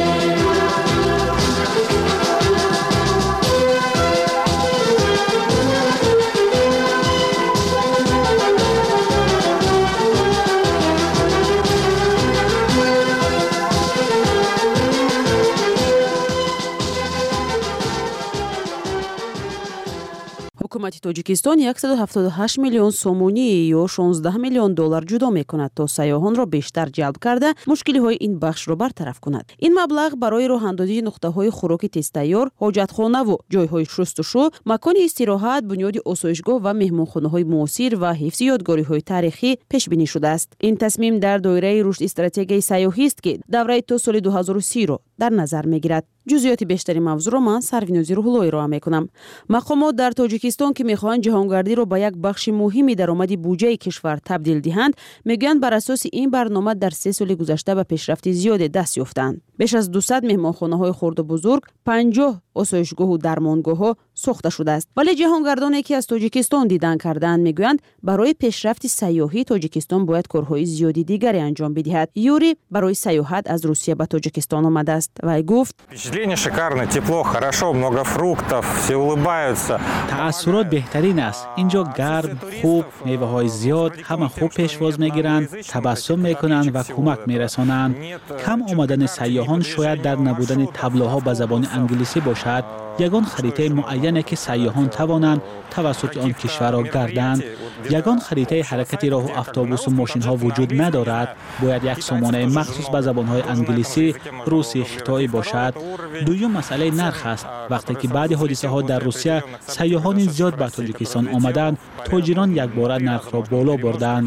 F: ҳукумати тоҷикистон сад و هفتاد و هشت миллион сомонӣ ё шонздаҳ миллион доллар ҷудо мекунад то сайёҳонро бештар ҷалб карда мушкилиҳои ин бахшро бартараф кунад. ин маблағ барои роҳандозии нуқтаҳои хӯроки тезтайёр, ҳоҷатхонаву ҷойҳои шустушу, макони истироҳат, бунёди осоишгоҳ ва меҳмонхонаҳои муосир ва ҳифзи ёдгориҳои тарихӣ пешбинӣ шудааст. ин тасмим дар доираи рушди стратегияи сайёҳист, ки давраи то соли дуҳазору си-ро дар назар мегирад. ҷузъиёти бештари мавзӯъро ман Сарвинози Рӯҳулло ироа мекунам. мақомот дар тоҷикистон ки мехоҳанд ҷаҳонгардиро ба як бахши муҳими даромади буҷаи кишвар табдил диҳанд, мегӯянд бар асоси ин барнома дар се соли гузашта ба пешрафти зиёде даст ёфтаанд. беш аз дусад меҳмонхонаҳои хурду бузург, панҷоҳ осоишгоҳу дармонгоҳҳо сохта шудааст. вале ҷаҳонгардоне ки аз тоҷикистон дидан кардаанд мегӯянд, барои пешрафти сайёҳӣ тоҷикистон бояд корҳои зиёди дигаре анҷом бидиҳад. Юрий барои сайёҳат аз Русия ба тоҷикистон омадааст. Вай гуфт:
P: Впечатление шикарное, тепло, хорошо, много фруктов, все улыбаются.
N: таъссурот беҳтарин аст. инҷо гарм, хуб, меваҳои зиёд, ҳама хуб пешвоз мегиранд, табассум мекунанд ва кӯмак мерасонанд. кам омадани сайёҳон шояд дар набудани таблоҳо ба забони англисӣ бошад. ягон харитаи муайяне ки сайёҳон тавонанд тавассути он кишварро гарданд. ягон харитаи ҳаракати роҳу автобусу мошинҳо вуҷуд надорад. бояд як сомонаи махсус ба забонҳои англисӣ, русӣ, хитоӣ бошад. дуюм масъалаи нарх аст. вақте ки баъди ҳодисаҳо дар Русия сайёҳони зиёд ба тоҷикистон омаданд, тоҷирон якбора нархро боло бурданд.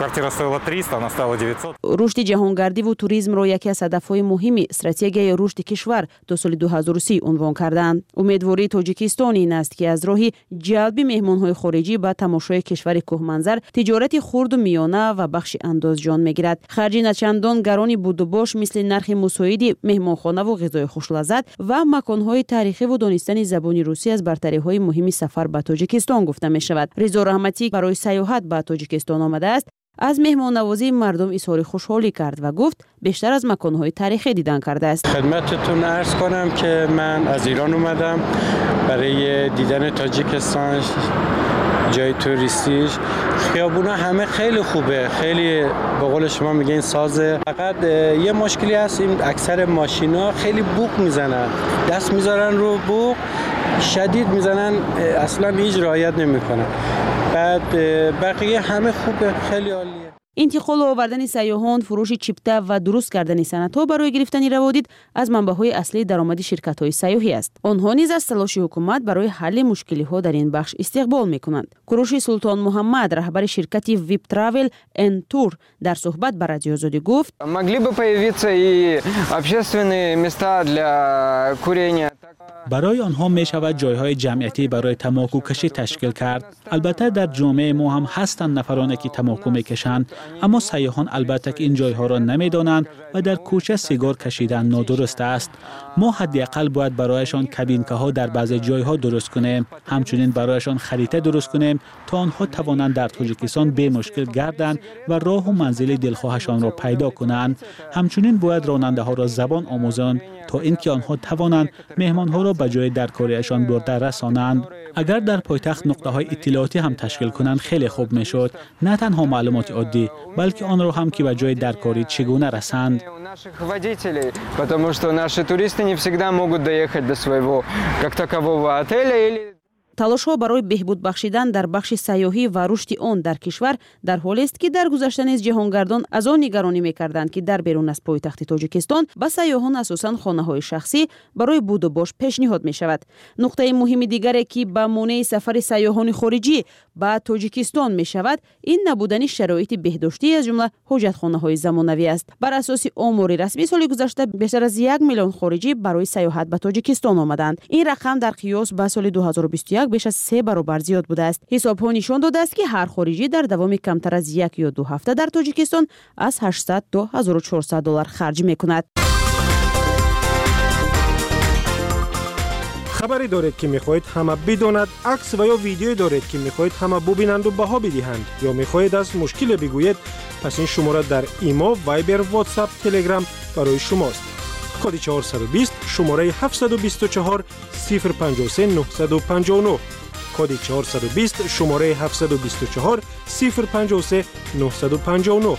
F: рушди ҷаҳонгардиву туризмро яке аз ҳадафҳои муҳими стратегияи рушди кишвар то соли дуҳазору си унвон карданд. умедвории тоҷикистон ин аст ки аз роҳи ҷалби меҳмонҳои хориҷӣ ба тамошои кишвари кӯҳманзар тиҷорати хурду миёна ва бахши андоз ҷон мегирад. харҷи начандон гарони будубош мисли нархи мусоиди меҳмонхонаву ғизои хушлаззат ва маконҳои таърихиву донистани забони русӣ аз бартариҳои муҳими сафар ба тоҷикистон гуфта мешавад. ризо раҳматӣ барои сайёҳат ба тоҷикистон омадааст, аз меҳмоннавозии мардум изҳори хушҳолӣ кард ва гуфт бештар аз маконҳои таърихӣ дидан кардааст.
Q: خدمتتون عرض کنم که من از ایران اومدم برای دیدن تاجیکستان. جای توریستیش خیابونا همه خیلی خوبه، خیلی به قول شما میگین سازه. فقط یه مشکلی هست، این اکثر ماشینا خیلی بوق میزنن، دست میذارن رو بوق شدید میزنن، اصلا هیچ رعایت نمیکنن. بعد بقیه همه خوبه، خیلی عالیه.
F: интиқол овардани сайёҳон, фурӯши чипта ва дуруст кардани санадҳо барои гирифтани раводид аз манбаъҳои аслии даромади ширкатҳои сайёҳӣ аст. онҳо низ аз талоши ҳукумат барои ҳалли мушкилиҳо дар ин бахш истиқбол мекунанд. куруши Султон Муҳаммад, раҳбари ширкати Vip Travel and Tour, дар суҳбат ба радиоозодӣ гуфт:
R: могли бы появиться и общественные места для курения.
N: барои онҳо мешавад ҷойҳои ҷамъиятӣ барои тамокукашӣ ташкил кард. албатта дар ҷомеаи мо ҳам ҳастанд нафароне ки тамоку мекашанд, аммо сайёҳон албатта ки ин ҷойҳоро намедонанд ва дар кӯча сигор кашидан нодуруст аст. мо ҳадди ақал бояд барояшон кабинкаҳо дар баъзе ҷойҳо дуруст кунем, ҳамчунин барояшон харита дуруст кунем то онҳо тавонанд дар тоҷикистон бемушкил гарданд ва роҳу манзили дилхоҳашонро пайдо кунанд. ҳамчунин бояд ронандаҳоро забон омӯзон то ин ки онҳо тавонанд меҳмонҳои آنها را به جای درکاریشان برده رسانند. اگر در پایتخت نقطه های اطلاعاتی هم تشکیل کنند خیلی خوب میشد. نه تنها معلومات عادی بلکه آن را هم که به جای درکاری چگونه رسند.
R: Наших водителей, потому что наши туристы не всегда могут доехать до своего как такового отеля или
F: талошҳо барои беҳбуд бахшидан дар бахши сайёҳӣ ва рушди он дар кишвар дар ҳолест ки дар гузашта низ ҷаҳонгардон аз он нигаронӣ мекарданд ки дар берун аз пойтахти тоҷикистон ба сайёҳон асосан хонаҳои шахсӣ барои буду бош пешниҳод мешавад. нуқтаи муҳими дигаре ки ба монеи сафари сайёҳони хориҷӣ ба тоҷикистон мешавад ин набудани шароити беҳдоштӣ аз ҷумла ҳоҷатхонаҳои замонавӣ аст. бар асоси омори расмӣ соли гузашта бештар аз як миллион хориҷӣ барои саёҳат ба тоҷикистон омаданд. ин рақам дар қиёс ба соли дуҳазору бисту як беш аз се баробар зиёд будааст. ҳисобҳо нишон додааст ки ҳар хориҷӣ дар давоми камтар аз як ё ду ҳафта дар тоҷикистон аз ҳаштсад то ҳазору чорсад доллар харҷ мекунад.
M: хабаре доред ки мехоҳед ҳама бидонад, акс ва ё видеое доред ки мехоҳед ҳама бубинанду баҳо бидиҳанд ё мехоҳед аз мушкиле бигӯед, пас ин шумора дар имо, вайбер, ватсап, телеграм барои шумост. коди чаҳорсад و بیست шумораи ҳафтсад و بیست و چهار صفر پنجاه و سه نهصد و پنجاه و نه коди чаҳорсад و بیست шумораи ҳафтсад و بیست و چهار صفر پنجاه و سه نهصد و پنجاه و نه.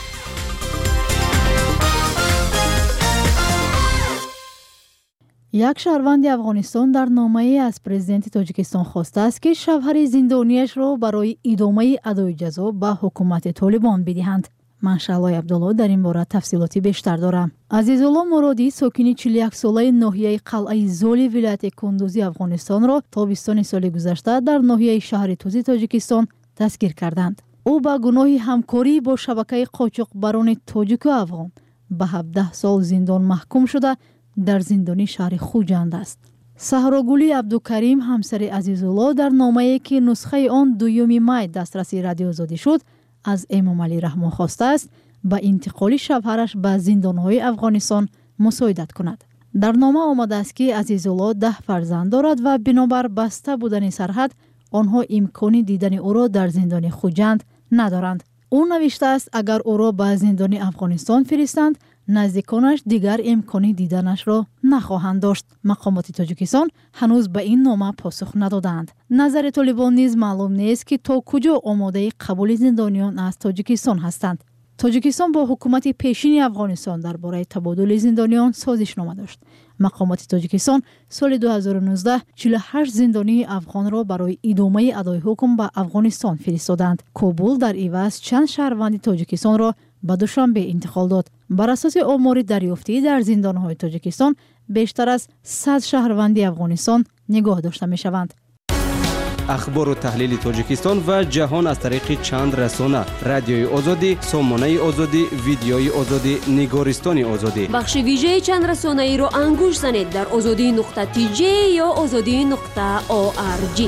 S: як шаҳрванди афғонистон дар номае аз президенти тоҷикистон хостааст ки шавҳари зиндониашро барои идомаи адои ҷазо ба ҳукумати толибон бидиҳанд. ман шаҳлои абдулло дар ин бора тафсилоти бештар дорам. азизулло муродӣ сокини чилу як солаи ноҳияи қалъаи золи вилояти кундузи афғонистонро тобистони соли гузашта дар ноҳияи шаҳри Тузи тоҷикистон дастгир карданд. ӯ ба гуноҳи ҳамкорӣ бо шабакаи қочоқбарони тоҷику афғон ба ҳабдаҳ сол зиндон маҳкум шуда дар зиндони шаҳри Хуҷанд аст. саҳрогулӣ абдукарим ҳамсари азизулло дар номае ки нусхаи он дуюми май дастраси радиоозодӣ шуд аз эмомалӣ раҳмон хостааст ба интиқоли шавҳараш ба зиндонҳои афғонистон мусоидат кунад. дар нома омадааст ки азизулло даҳ фарзанд дорад ва бинобар баста будани сарҳад онҳо имкони дидани ӯро дар зиндони Хуҷанд надоранд. ӯ навиштааст агар ӯро ба зиндони афғонистон фиристанд наздиконаш дигар имкони диданашро нахоҳанд дошт. мақомоти тоҷикистон ҳанӯз ба ин нома посух надоданд. назари толибон низ маълум нест ки то куҷо омодаи қабули зиндониён аз тоҷикистон ҳастанд. тоҷикистон бо ҳукумати пешини афғонистон дар бораи табодули зиндониён созишнома дошт. мақомоти тоҷикистон соли дуҳазору нуздаҳ чилу ҳашт зиндонии афғонро барои идомаи адои ҳукм ба афғонистон фиристоданд. кобул дар иваз чанд шаҳрванди тоҷикистонро ба душанбе интиқол дод. бар асоси омори дарёфтӣ дар зиндонҳои тоҷикистон бештар аз сад шаҳрванди афғонистон нигоҳ дошта мешаванд.
E: ахбору таҳлили тоҷикистон ва ҷаҳон аз тариқи чанд расона: радиои озодӣ, сомонаи озодӣ, видеои озодӣ, нигористони озодӣ.
F: бахши вижаи чанд расонаиро ангуш занед дар озодӣ нуқта ти ҷе ё озодӣ нуқта о ар ҷи.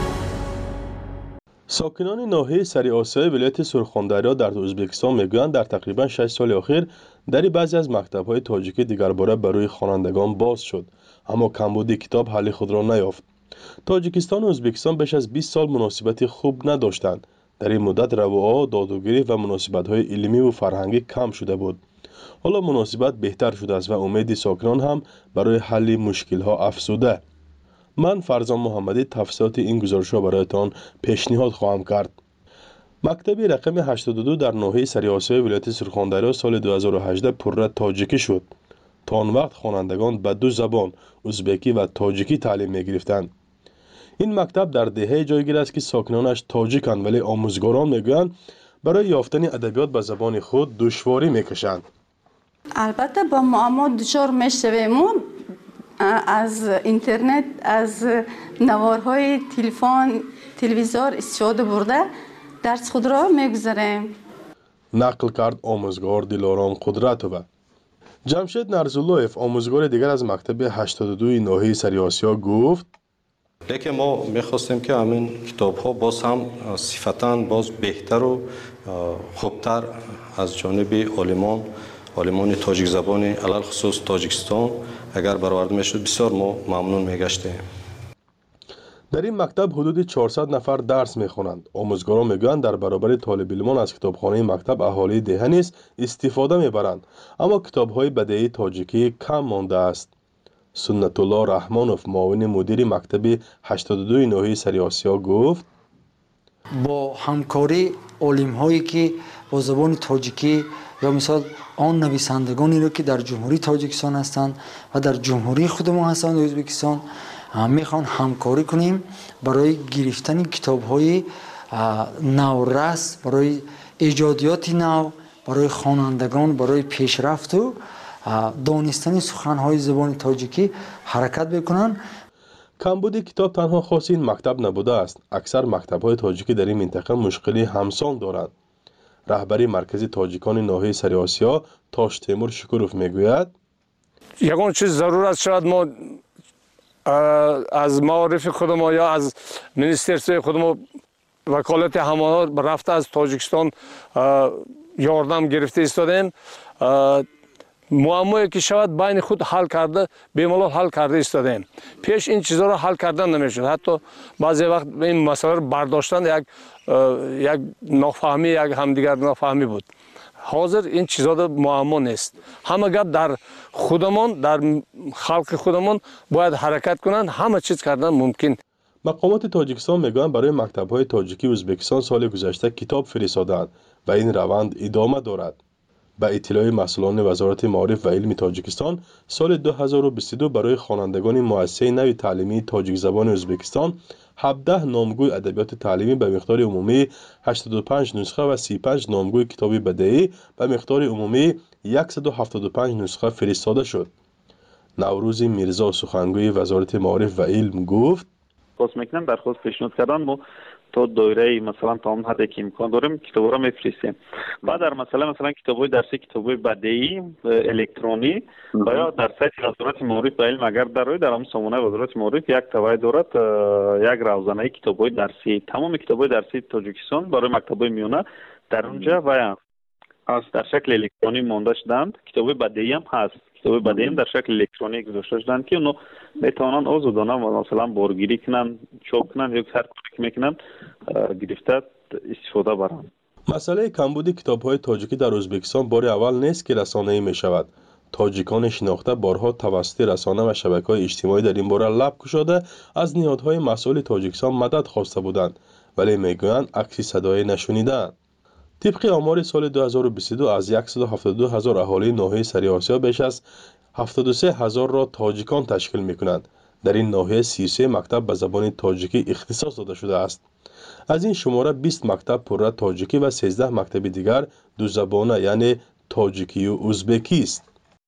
T: сокинони ноҳияи сари осиёи вилояти сурхондарё дар ӯзбекистон мегӯянд, дар тақрибан шаш соли охир дари баъзе аз мактабҳои тоҷикӣ дигарбора ба рӯи хонандагон боз шуд, аммо камбуди китоб ҳалли худро наёфт. тоҷикистону ӯзбекистон беш аз бист сол муносибати хуб надоштанд. дар ин муддат равоҳо, додугирӣ ва муносибатҳои илмиву фарҳангӣ кам шуда буд. ҳоло муносибат беҳтар шудааст ва умеди сокинон ҳам барои ҳалли мушкилҳо афзуда. ман фарзон муҳаммадӣ тафсилоти ин гузоришро бароятон пешниҳод хоҳам кард. мактаби рақами ҳаштоду ду дар ноҳияи сари осиёи вилояти сурхондарё соли дуҳазору ҳаждаҳ пурра тоҷикӣ шуд. то он вақт хонандагон ба ду забон ӯзбекӣ ва тоҷикӣ таълим мегирифтанд. ин мактаб дар деҳае ҷойгир аст ки сокинонаш тоҷиканд, вале омӯзгорон мегӯянд барои ёфтани адабиёт ба забони худ душворӣ мекашанд.
J: албатта ба муаммо дучор мешавем. аз интернет, аз наворҳои телефон, телевизор истифода бурда дарси худро мегузарем.
T: нақл кард омӯзгор Дилором Қудратова. ҷамшед Нарзуллоев, омӯзгори дигар аз мактаби ҳаштоду дуи ноҳияи сари осиё гуфт:
U: лекин мо мехостем ки ҳамин китобҳо боз ҳам сифатан боз беҳтару хубтар аз ҷониби олимон олимони тоҷикзабони алалхусус Тоҷикистон агар бароварда мешуд, бисёр мо мамнун мегаштем.
T: дар ин мактаб ҳудуди чорсад нафар дарс мехонанд. омӯзгорон мегӯянд дар баробари толибилмон аз китобхонаи мактаб аҳолии деҳа низ истифода мебаранд, аммо китобҳои бадеии тоҷикӣ кам мондааст. سنت الله رحمانوف معاون مدیر مکتب هشتاد و دو ناحیه سری آسیا گفت
D: با همکاری علم هایی که با زبان تاجیکی یا مثال آن نویسندگانی رو که در جمهوری تاجیکستان هستند و در جمهوری خودمون هستند ازبکستان میخوان همکاری کنیم برای گرفتن کتاب های نورس، برای ایجادیات نو، برای خوانندگان، برای پیشرفت و دانستن سخنهای زبان تاجیکی حرکت بکنن.
T: کمبود کتاب تنها خاص این مکتب نبوده است. اکثر مکتب‌های تاجیکی در این منطقه مشکلی همسان دارند. رهبری مرکز تاجیکان ناحیه سری آسیا تاش تیمور شکروف میگوید
V: یگان چیز ضرورت شاید ما از معارف خودمون یا از منیسترسوی خودمون وکالت همانا رفته از تاجیکستان یاردم گرفته ایستادیم. معمایی که شاید بین خود حل کرده بیمالال حل کرده ایستادیم. پیش این چیزها رو حل کردن نمیشد. حتی بعضی وقت این مسئله رو برداشتن یک یک نافهمی یک همدیگر نافهمی بود. حاضر این چیزها معما نیست. همه گپ در خودمون، در خلق خودمون باید حرکت کنند. همه چیز کردن ممکن.
T: مقامات تاجیکستان میگویند برای مکتب‌های تاجیکی ازبکستان سال گذشته کتاب فرستادند و این روند ادامه دارد. به اطلاع مسئولان وزارت معارف و علم تاجیکستان سال دو هزار و بیست و دو برای خوانندگان مؤسسه نوی تعلیمی تاجیک زبان ازبکستان هفده نامگوی ادبیات تعلیمی به مقدار عمومی هشتاد و پنج نسخه و سی و پنج نامگوی کتاب بدیعی به مقدار عمومی صد و هفتاد و پنج نسخه فرستاده شد. نوروز میرزا سخنگوی وزارت معارف و علم گفت
W: خواست میکنم درخواست پیشنهاد کردن ما تا دایره مثلا تا اون حدی که امکان داریم کتابا رو میفرستیم. بعد در مسئله مثلا کتابای درسی، کتابای بدیعی الکترونی و یا در سایت وزارت معارف و علم اگر در روی در همون سامانه وزارت معارف یک توای دارد یک روزانه کتابای درسی، تمام کتابای درسی تاجیکستان برای مکتبای میانه در اونجا و از در شکل الکترونی مانده شدند. کتابای بدیعی هم هست. کتابای بدیعی هم در شکل الکترونیک گذاشته شدند که اونو میتونن آزادانه مثلا بارگیری کنن، چاپ کنن یا هر کاری که میکنن گرفته استفاده برن.
T: مسئله کمبود کتاب‌های تاجیکی در ازبکستان بار اول نیست که رسانه‌ای می‌شود. تاجیکان شناخته بارها توسط رسانه و شبکه‌های اجتماعی در این باره لب گشاده از نهادهای مسئول تاجیکستان مدد خواسته بودند، ولی میگویند عکسی صدایی نشنیدند. طبق آمار سال دو هزار و بیست و دو از صد و هفتاد و دو هزار اهالی ناحیه سری آسیا بیش از هفتاد و سه هزار را تاجیکان تشکیل می‌کنند. در این ناحیه سی و سه مکتب به زبان تاجیکی اختصاص داده شده است. از این شماره بیست مکتب پره تاجیکی و سیزده مکتب دیگر دو زبانه یعنی تاجیکی و ازبکی است.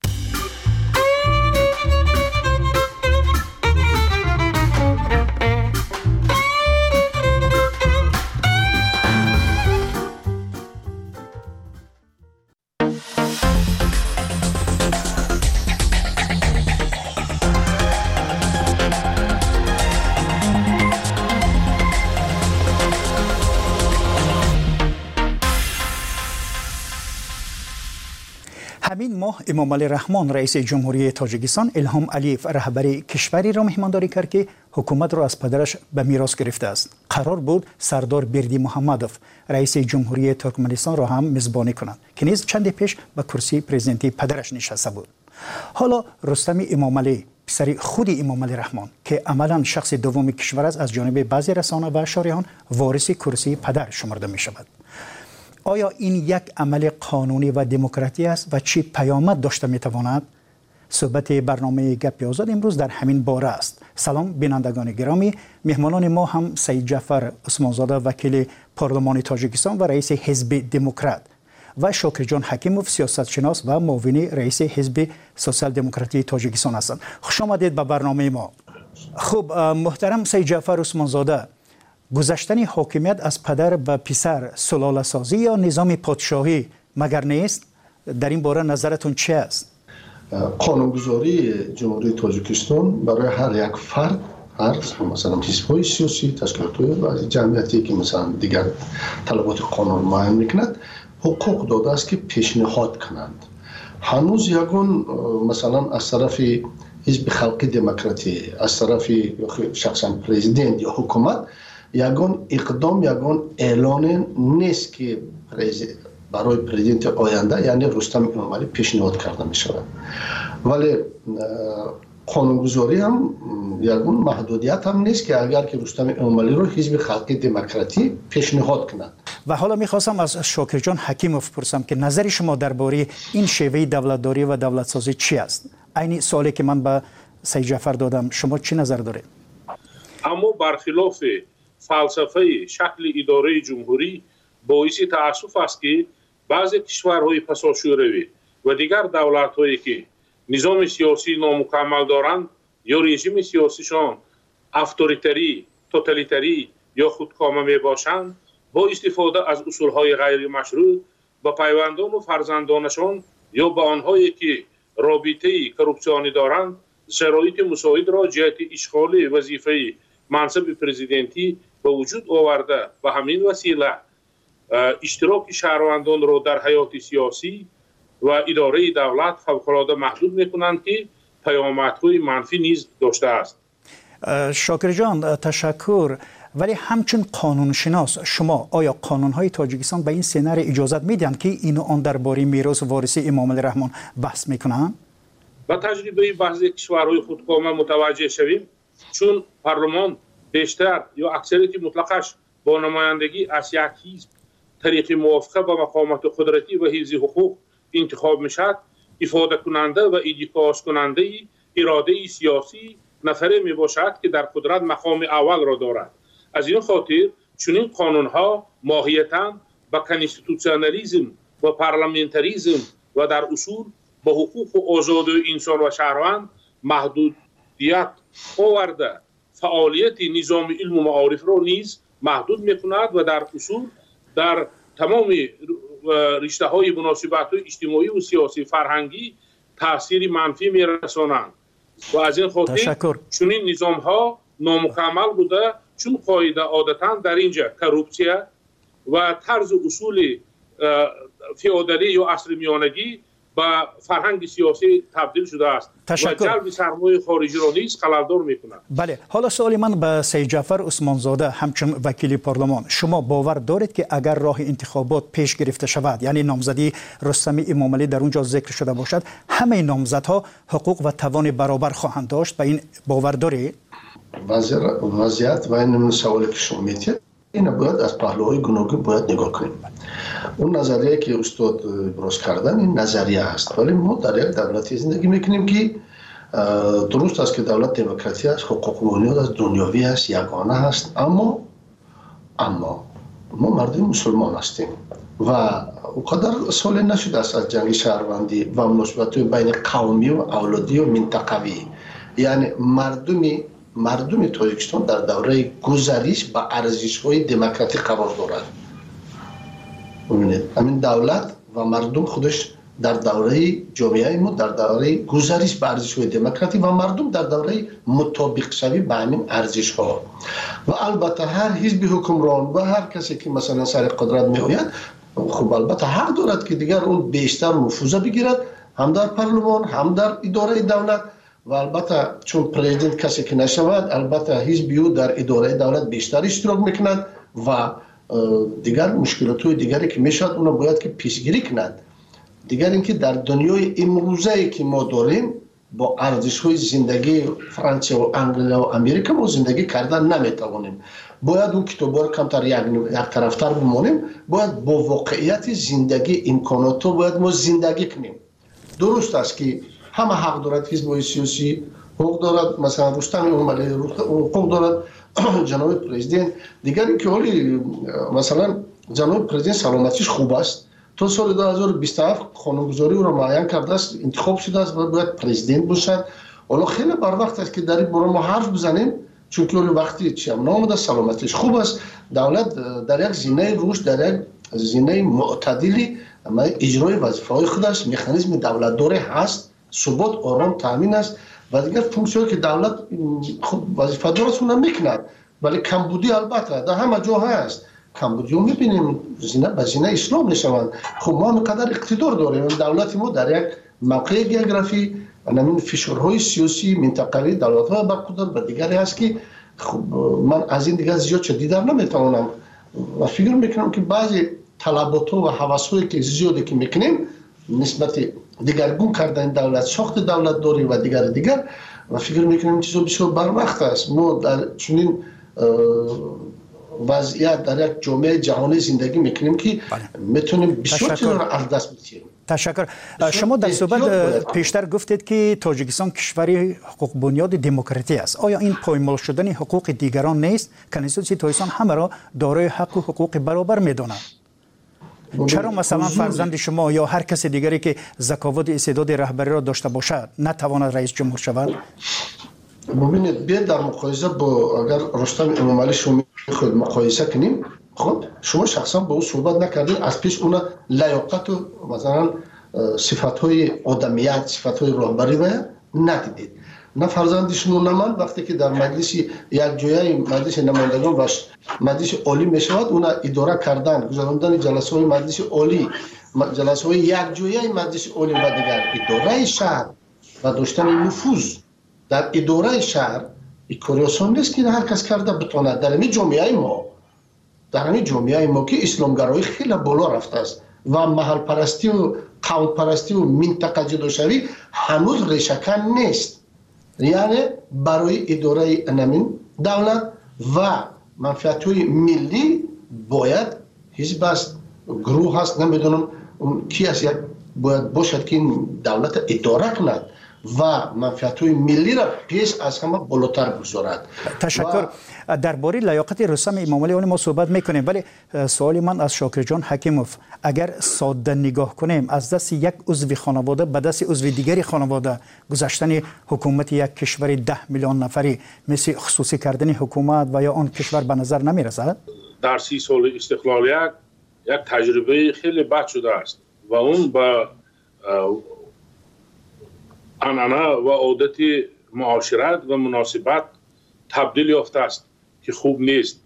X: همین ماه امام علی رحمان رئیس جمهوری تاجیکستان الهام علیف رهبری کشوری را مهمانداری کرد که حکومت را از پدرش به میراث گرفته است. قرار بود سردار بردی محمدوف رئیس جمهوری ترکمنستان را هم میزبانی کنند که نیز چند پیش به کرسی پرزیدنتی پدرش نشسته بود. حالا رستم امام علی پسر خود امام علی رحمان که عملا شخص دوم کشور است از جانب بعضی رسانه و شارحان وارث کرسی پدر شمرده می شود. آیا این یک عمل قانونی و دموکراتی است و چی پیامد داشته میتواند؟ صحبت برنامه گپ آزاد امروز در همین باره است. سلام بینندگان گرامی، مهمانان ما هم سید جعفر عثمانزاده وکیل پارلمان تاجیکستان و رئیس حزب دموکرات و شاکر جان حکیموف سیاستشناس و معاون رئیس حزب سوسیال دموکراتی تاجیکستان هستند. خوش آمدید به برنامه ما. خب محترم سید جعفر عثمانزاده، گذشتن حاکمیت از پدر به پسر سلاله سازی یا نظام پادشاهی مگر نیست؟ در این باره نظرتون چی است؟
Y: قانونگذاری جمهوری تاجیکستان برای هر یک فرد، هر مثلا حزب‌های سیاسی، تشکیلات‌های و جمعیتی که مثلا دیگر طلبات قانون معین میکند حقوق داده است که پیشنهاد کنند. هنوز یگان مثلا از طرف حزب خلقی دموکراتی، از طرف شخصا پرزیدنت یا حکومت یگان اقدام، یگان اعلان نیست که برای پرزیدنت آینده یعنی رستم امام علی پیشنهاد کرده می شود. ولی قانونگذاری هم یگون محدودیت هم نیست که اگر که رستم امالی رو حزب خلقی دموکراتی پیشنهاد کنند.
X: و حالا میخواستم از شاکر جان حکیموف بپرسم که نظر شما درباره این شیوه دولتداری و دولت سازی چی است؟ عین سوالی که من به سید جعفر دادم، شما چی نظر دارید؟
A: اما برخلاف فلسفه شکل اداره جمهوری باعث تأسف است که بعضی کشورهای پساشوروی و دیگر دولت‌هایی که نظام سیاسی نامکمل دارند یا رژیم سیاسیشان اتوریتری، توتالیتری یا خودکامه می باشند، با استفاده از اصولهای غیر مشروع با پیوندان و فرزندانشان یا با آنهایی که رابطه کروپسیونی دارند شرایط مساعد را جهت اشغال وظیفه منصب پرزیدنتی به وجود آورده و همین وسیله اشتراک شهروندان را در حیات سیاسی و اداره دولت فوق‌العاده محدود می‌کنند که پیامدهای منفی نیز داشته است.
X: شاکر جان تشکر. ولی همچون قانونشناس شما آیا قانون‌های تاجیکستان به این سناریو اجازه میدن که اینو آن درباره میراث وارثی امام علی رحمان بحث میکنن؟
A: با تجربه بعضی کشورهای خودکامه متوجه شویم چون پارلمان بیشتر یا اکثریت مطلقش با نمایندگی از یک حزب طریق موافقه با مقامات قدرتی و حفظ حقوق انتخاب میشد، افاده کننده و ایدیکاس کننده اراده سیاسی نفره می باشد که در قدرت مقام اول را دارد. از این خاطر چنین قانون ها ماهیتاً با کانستیتوسیونالیسم و پارلمانتریسم و در اصول با حقوق و آزادی انسان و شهروند محدودیت آورده فعالیت نظام علم و معارف را نیز محدود میکند و در اصول در تمام رشته های مناسبت های اجتماعی و سیاسی فرهنگی تاثیر منفی میرسانند و از این خاطر چنین نظام ها نامکمل بوده چون قاعده عادتا در اینجا کروپسیا و طرز اصول فئودالی یا عصر میانگی با فرهنگ سیاسی تبدیل شده است
X: تشکر.
A: و جلب سرمایه خارجی را نیز خللدار میکند.
X: بله، حالا سوال من به سید جعفر عثمانزاده همچون وکیل پارلمان، شما باور دارید که اگر راه انتخابات پیش گرفته شود، یعنی نامزدی رستم امامعلی در اونجا ذکر شده باشد، همه نامزدها حقوق و توان برابر خواهند داشت؟ به این باور دارید؟
Y: وضعیت و این سوالی که شما میتید این باید از پهلوهای گوناگون باید نگاه کنیم. اون نظریه که استاد ابراز کردن این نظریه است، ولی ما در یک دولتی زندگی میکنیم که درست است که دولت دموکراتی است، حقوق و بنیاد از دنیوی است، یگانه است، اما اما ما مردم مسلمان هستیم و اونقدر سال نشده است از جنگ شهروندی و مناسبت بین قومی و اولادی و منطقوی. یعنی مردمی مردم تاجیکستان در دوره گذریش با ارزش‌های دموکراتیک قرار دارد. ببینید همین دولت و مردم خودش در دوره جامعه ما در دوره گذریش با ارزش‌های دموکراتیک و مردم در دوره مطابق شوی با همین ارزش‌ها و البته هر حزب حکمران و هر کسی که مثلا سر قدرت می‌آید خب البته حق دارد که دیگر اون بیشتر نفوذ بگیرد هم در پارلمان هم در اداره دولت و البته چون پرزیدنت کسی که نشود البته حزب او در اداره دولت بیشتر اشتراک میکند و دیگر مشکلات های دیگری که میشد اونو باید که پیشگیری کند. دیگر اینکه در دنیای امروزی که ما داریم با ارزش های زندگی فرانسه و انگلیا و امریکا ما زندگی کردن نمیتوانیم. باید اون کتابا کمتر یک یک طرفتر بمانیم، باید با واقعیت زندگی امکانات باید ما زندگی کنیم. درست است که همه حق دارد حزب سیاسی حقوق دارد، مثلا رستم امامعلی حقوق دارد، جناب پرزیدنت دیگر اینکه حالی مثلا جناب پرزیدنت سلامتیش خوب است تا سال دو هزار و بیست و هفت قانونگذاری او را معین کرده است، انتخاب شده است و باید پرزیدنت باشد. حالا خیلی بر وقت است که در این باره ما حرف بزنیم چون که وقتی چی هم نامده سلامتیش خوب است، دولت در یک زینه رشد در یک زینه معتدلی اجرای وظیفه‌های خودش مکانیزم دولتداری هست، ثبات آرام تامین است و دیگر فونکسیونی که دولت خب وظیفه دارتون میکند، ولی کمبودی البته در همه جا هست. کمبودی رو میبینیم زینه به زینه اسلام نشوند. خب ما اینقدر اقتدار داریم، دولت ما در یک موقع گئوگرافی و همین فشارهای سیاسی منطقوی دولت‌های برقدر و دیگری هست که خب من از این دیگر زیاد چه دیدار نمیتوانم و فکر میکنم که بعضی طلبات و هوس‌هایی که زیادی که میکنیم نسبت دیگرگون کردن دولت، ساخت دولت داری و دیگر دیگر و فکر میکنیم چیزا بسیار بروقت است. ما در چنین وضعیت در یک جامعه جهانی زندگی میکنیم که میتونیم بسیار چیزا را از دست بدیم.
X: تشکر. شما در صحبت پیشتر گفتید که تاجیکستان کشوری حقوق بنیاد دموکراتی است. آیا این پایمال شدن حقوق دیگران نیست؟ کنستیتوسیون تاجیکستان همه را دارای حق و حقوق برابر میداند. چرا مثلا فرزند شما یا هر کس دیگری که ذکاوت استعداد رهبری را داشته باشد نتواند رئیس جمهور شود؟
Y: ببینید بیا در مقایسه با اگر رستم امامعلی شما خود مقایسه کنیم، خب شما شخصا با او صحبت نکردید، از پیش اون لیاقت و مثلا صفات‌های آدمیت، صفات‌های رهبری و ندیدید. نه فرزند شما نه من وقتی که در مجلس یک جایه مجلس نمایندگان و مجلس عالی میشود، اون اداره کردن گذراندن جلسه های مجلس عالی، جلسه های یک جایه مجلس عالی و دیگر اداره شهر و داشتن نفوذ در اداره شهر این کاری آسان نیست که هر کس کرده بتونه. در این جامعه ما در این جامعه ما که اسلامگرایی خیلی بالا رفته است و محل پرستی و قوم پرستی و منطقه جداشوی هنوز ریشه‌کن نیست. یعنی برای اداره نمین دولت و منفعت‌های ملی باید حزب است، گروه هست، نمیدونم اون کی است، باید باشد که این دولت اداره کند و منفعت‌های ملی را پیش از همه بالاتر بگذارد.
X: تشکر. درباره لیاقت رستم امامعلی ما صحبت میکنیم، ولی سوال من از شاکر جان حکیموف، اگر ساده نگاه کنیم از دست یک عضو خانواده به دست عضو دیگری خانواده گذاشتن حکومت یک کشور ده میلیون نفری مثل خصوصی کردن حکومت و یا آن کشور به نظر نمیرسد؟
A: در سی سال استقلالیت یک تجربه خیلی بد شده است و اون با عنعنه و عادت معاشرت و مناسبت تبدیل یافته است که خوب نیست.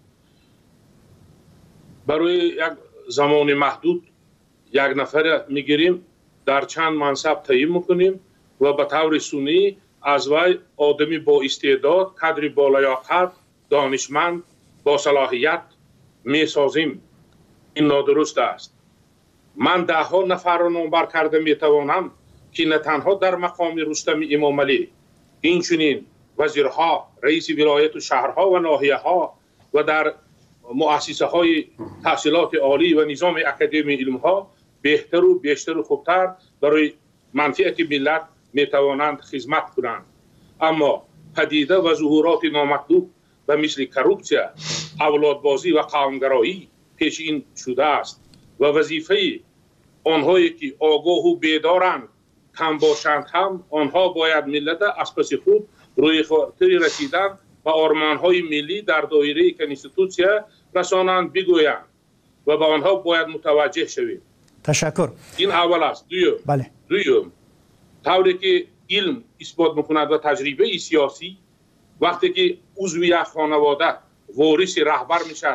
A: برای یک زمان محدود یک نفر میگیریم، در چند منصب تعیین میکنیم و به طور سنی از وی آدمی با استعداد، کادری با لیاقت، دانشمند، با صلاحیت میسازیم. این نادرست است. من ده ها نفر را نامبر کرده میتوانم که نه تنها در مقام رستم امامعلی، اینچنین وزیرها، رئیس ولایت و شهرها و ناحیه ها و در مؤسسه های تحصیلات عالی و نظام اکادمی علم ها بهتر و بیشتر و خوبتر برای منفعت ملت میتوانند خدمت کنند. اما پدیده و ظهورات نامطلوب و مثل کروپسیا، اولادبازی و قومگرایی پیش این شده است و وظیفه آنهایی که آگاه و بیدارند کم باشند هم آنها باید ملت از پس خوب روی خاطر رسیدن و آرمان‌های ملی در دایره کنستیتوسیا رسانند بگویند و به آنها باید متوجه شویم.
X: تشکر.
A: این اول است. دویم
X: بله.
A: دویم طوری که علم اثبات می‌کند و تجربه سیاسی وقتی که عضو یک خانواده وارث رهبر میشد،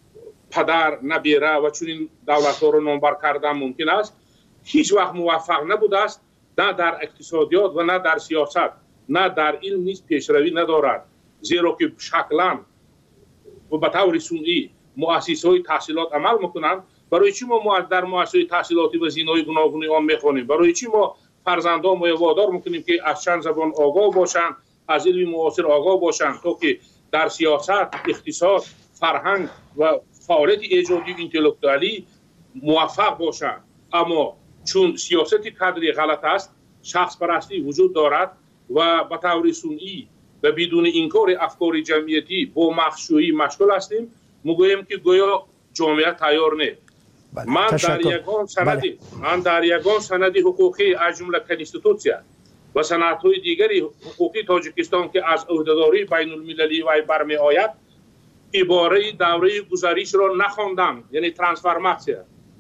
A: پدر، نبیره و چنین دولت‌ها را نامبر کردن ممکن است، هیچ وقت موفق نبوده است، نه در اقتصادیات و نه در سیاست، نه در علم نیز پیشروی ندارد، زیرا که شکلاً و به طور سنئی مؤسسه‌های تحصیلات عمل میکنند. برای چی ما در مؤسسه تحصیلاتی و زینای گوناگون آن میخوانیم؟ برای چی ما فرزندان ما وادار میکنیم که از چند زبان آگاه باشند، از علم معاصر آگاه باشند تا که در سیاست، اقتصاد، فرهنگ و فعالیت ایجادی اینتלקتوالی موفق باشند؟ اما چون سیاست کادری غلط است، شخص پرستی وجود دارد و به طور سنئی و بدون انکار افکار جمعیتی با مخشویی مشغول هستیم، میگوییم که گویا جامعه تیار نه. من در یگان سندی من در یگان سندی حقوقی از جمله کنستیتوسیا و سندهای دیگری حقوقی تاجیکستان که از عهدهداری بین المللی و برمی آید عباره دوره گذشته را نخواندم، یعنی ترانسفورماسیا.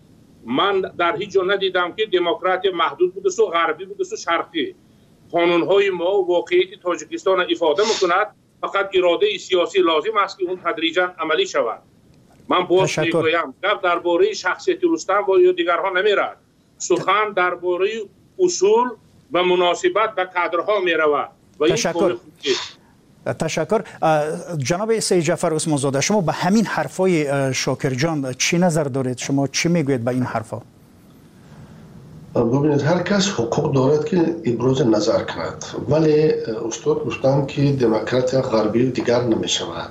A: من در هیچ جا ندیدم که دموکراسی محدود بوده و غربی بوده و شرقی. قانون‌های ما واقعیت تاجیکستان را افاده می‌کند، فقط اراده سیاسی لازم است که اون تدریجاً عملی شود. من باز میگویم گپ درباره شخصیت رستم و یا دیگرها نمیرد، سخن درباره اصول و مناسبت به کادرها میرود و این
X: تشکر. تشکر. جناب سید جعفر عثمان زاده، شما به همین حرفای شاکر جان چی نظر دارید؟ شما چی میگوید به این حرفا؟
Y: ببینید هر کس حقوق دارد که ابراز نظر کند، ولی استاد گفتن که دموکراسی غربی دیگر نمی شود.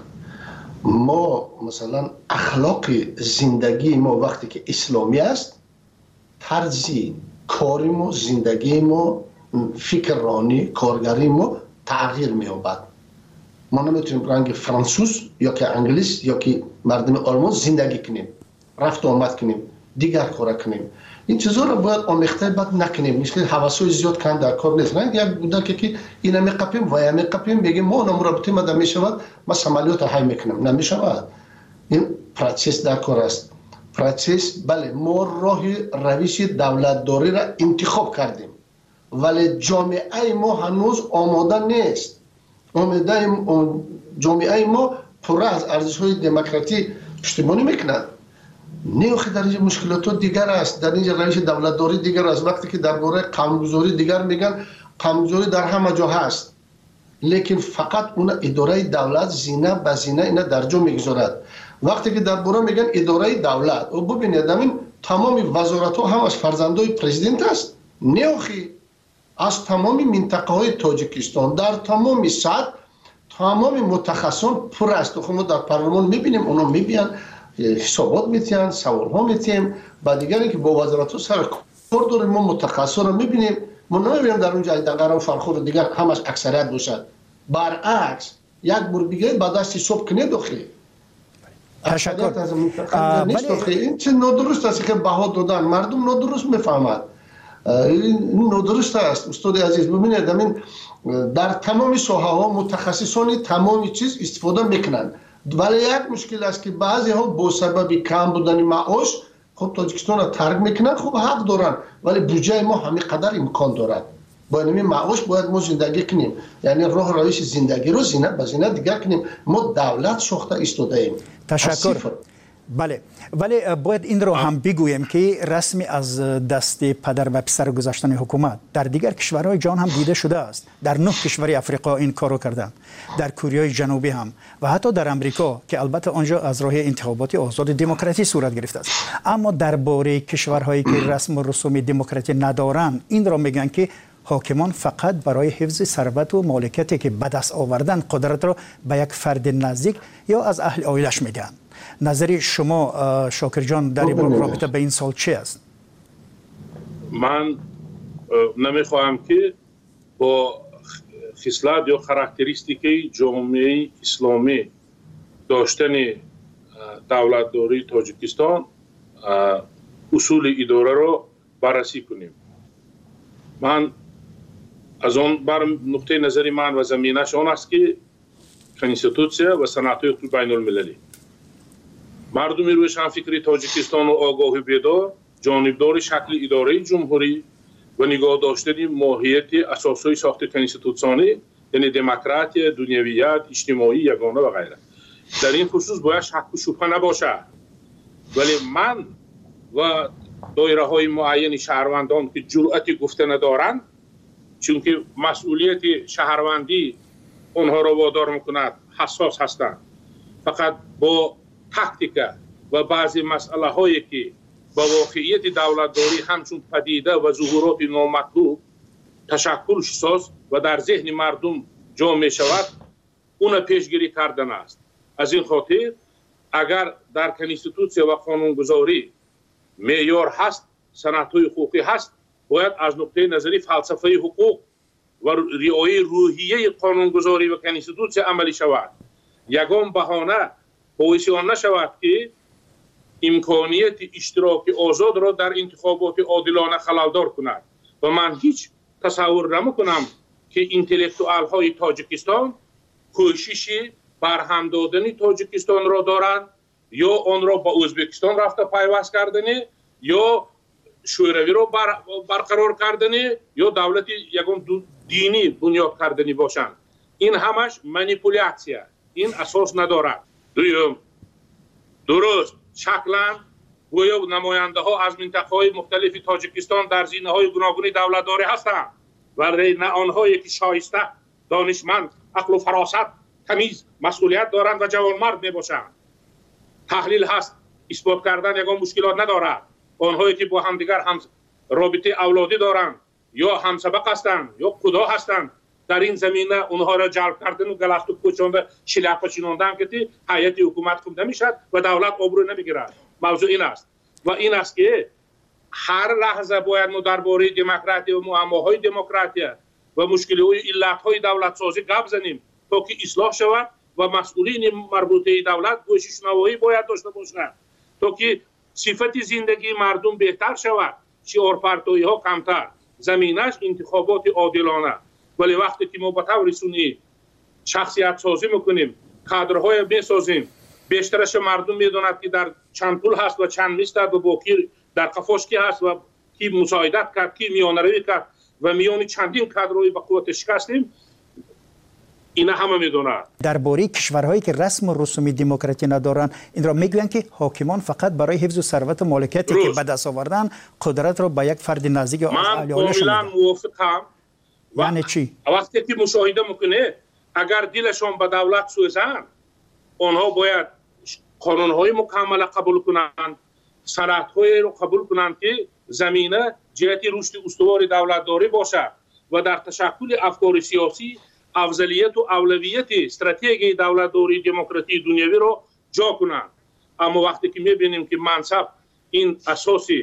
Y: ما مثلا اخلاق زندگی ما وقتی که اسلامی است، طرز کاری ما، زندگی ما، فکر رانی، کارگری ما تغییر می یابد. ما نمیتونیم رنگ فرانسوس یا که انگلیس یا که مردم آلمان زندگی کنیم، رفت و آمد کنیم، دیگر کار کنیم. این چیزا رو باید آمیخته بد نکنیم. مثل حواسای زیاد کم در کار نیست. نه یک بوده که اینا میقپیم و یا میقپیم بگیم ما اونم رابطه ما میشود، ما عملیات های میکنیم. نمیشود. این پروسس در کار است. پروسس بله ما راه روش دولتداری را انتخاب کردیم. ولی جامعه ما هنوز آماده نیست. آماده جامعه ما پر از ارزش‌های دموکراسی پشتیبانی میکند. نیوخی در اینجا مشکلات دیگر است، در اینجا روش دولتداری دیگر است. وقتی که درباره قانونگذاری دیگر میگن، قانونگذاری در همه جا هست، لیکن فقط اون اداره دولت زینه به زینه اینا در جا میگذارد. وقتی که درباره میگن اداره دولت، و ببینید همین تمام وزارت ها هم از فرزندای پرزیدنت است. نیوخی از تمام منطقه های تاجیکستان در تمام سطح تمام متخصصان پر است. خب ما در پارلمان میبینیم، اونا میبینن حسابات میتین، سوال ها میتیم، و دیگری که با وزارت ها سر کار داریم. ما متخصص رو میبینیم، ما نمیبینیم در اونجا دقیقا فرخور دیگر همش اکثریت باشد. برعکس یک بار دیگه بعد از حساب کنه داخلی
X: تشکر.
Y: این چه نادرست است که بها دادن، مردم نادرست میفهمد. این نادرست است استاد عزیز. ببینید همین در تمام ساحه ها متخصصان تمامی چیز استفاده میکنن، ولی یک مشکل است که بعضی ها با سبب کم بودن معاش خب تاجیکستان را ترک میکنن. خب حق دارن، ولی بودجه ما همین قدر امکان دارد. با این معاش باید ما زندگی کنیم، یعنی راه روش زندگی رو زینه به زینه دیگر کنیم. ما دولت ساخته ایستاده ایم.
X: تشکر. بله، ولی باید این رو هم بگویم که رسمی از دست پدر و پسر گذاشتن حکومت در دیگر کشورهای جهان هم دیده شده است. در نه کشور افریقا این کارو کردن، در کره جنوبی هم، و حتی در امریکا که البته آنجا از راه انتخابات آزاد دموکراسی صورت گرفته است. اما درباره کشورهایی که رسم و رسوم دموکراسی ندارند، این را میگن که حاکمان فقط برای حفظ ثروت و مالکیتی که به دست آوردن قدرت را به یک فرد نزدیک یا از اهل عائلش میدن. نظر شما شاکر جان در رابطه به این سال چی است؟
A: من نمیخواهم که با خصلت یا خاراکتریستیک جامعه اسلامی داشتن دولتداری تاجیکستان اصول اداره رو بررسی کنیم. من از آن بر نقطه نظری من و زمینش آن است که کنستیتوسیا و صنعت‌های بین المللی مردمی روشنفکری تاجیکستان و آگاه بیدار جانبدار شکل اداره جمهوری و نگاه داشتن ماهیت اساسهای ساخت کنستیتوسیونی، یعنی دموکراسی، دنیویت، اجتماعی، یگانه و غیره. در این خصوص باید شک و شبهه نباشه. ولی من و دایره های معین شهروندان که جرأت گفته ندارند، چون که مسئولیت شهروندی اونها را وادار میکند حساس هستند، فقط با تاکتیکا و بعضی مسئله هایی که با واقعیت دولتداری همچون پدیده و ظهورات نامطلوب تشکل ساز و در ذهن مردم جا می شود، اون پیشگیری کردن است. از این خاطر اگر در کنستیتوسیا و قانونگذاری معیار هست، سنت‌های حقوقی هست، باید از نقطه نظری فلسفه حقوق و رعایت روحیه قانونگذاری و کنستیتوسیا عملی شود. یگان بهانه باعث آن نشود که امکانیت اشتراک آزاد را در انتخابات عادلانه خللدار کند. و من هیچ تصور نمیکنم که انتلکتوال های تاجیکستان کوشش برهم دادن تاجیکستان را دارند یا آن را با ازبکستان رفته پیوست کردن یا شوروی را بر برقرار کردن یا دولت یگان دینی بنیاد کردنی باشند. این همش مانیپولیاسیه، این اساس ندارد. دویم، درست شکلا گویا نماینده ها از منطقه های مختلف تاجیکستان در زینه های گوناگون دولتداری هستند، ولی نه آنهایی که شایسته، دانشمند، عقل و فراست، تمیز، مسئولیت دارند و جوانمرد می باشند. تحلیل هست، اثبات کردن یگان مشکلات ندارد. آنهایی که با همدیگر هم رابطه اولادی دارند یا همسبق هستند یا خدا هستند، در این زمینه اونها را جلب کردن و گلخت و کوچانده شلپ چیناندن که هیئت حکومت خوب نمیشد و دولت آبرو نمیگیرد. موضوع این است و این است که هر لحظه باید ما درباره دموکراسی و معماهای دموکراسی و مشکل‌های علت‌های دولت سازی گپ زنیم تا که اصلاح شود و مسئولین مربوطه دولت گوش شنوایی باید داشته باشند تا که صفت زندگی مردم بهتر شود، شعارپرتویی ها کمتر، زمینش انتخابات عادلانه. ولی وقتی که ما به طور رسمی شخصیت سازی میکنیم، کادرهای میسازیم، بیشترش مردم میدوند که در چند پول هست و چند نیست و باقی در قفاش کی هست و کی مساعدت کرد، کی میانروی کرد و میانی چندین کادرهای به قوت شکستیم، اینا همه میدونند.
X: درباره کشورهایی که رسم و رسوم دموکراسی ندارند این را میگویند که حاکمان فقط برای حفظ ثروت و مالکیتی که به دست آوردن قدرت را به یک فرد نزدیک از اهل عائله‌شون
A: من کاملا موافقم.
X: یعنی چی؟
A: وقتی که مشاهده میکنه اگر دلشون به دولت سوزن، آنها باید قانونهای مکمل قبول کنند، سندهای رو قبول کنند که زمینه جهت رشد استوار دولت داری باشد و در تشکل افکار سیاسی افضلیت و اولویت استراتژی دولت داری دموکراسی دنیوی رو جا کنند. اما وقتی که میبینیم که منصب این اساسی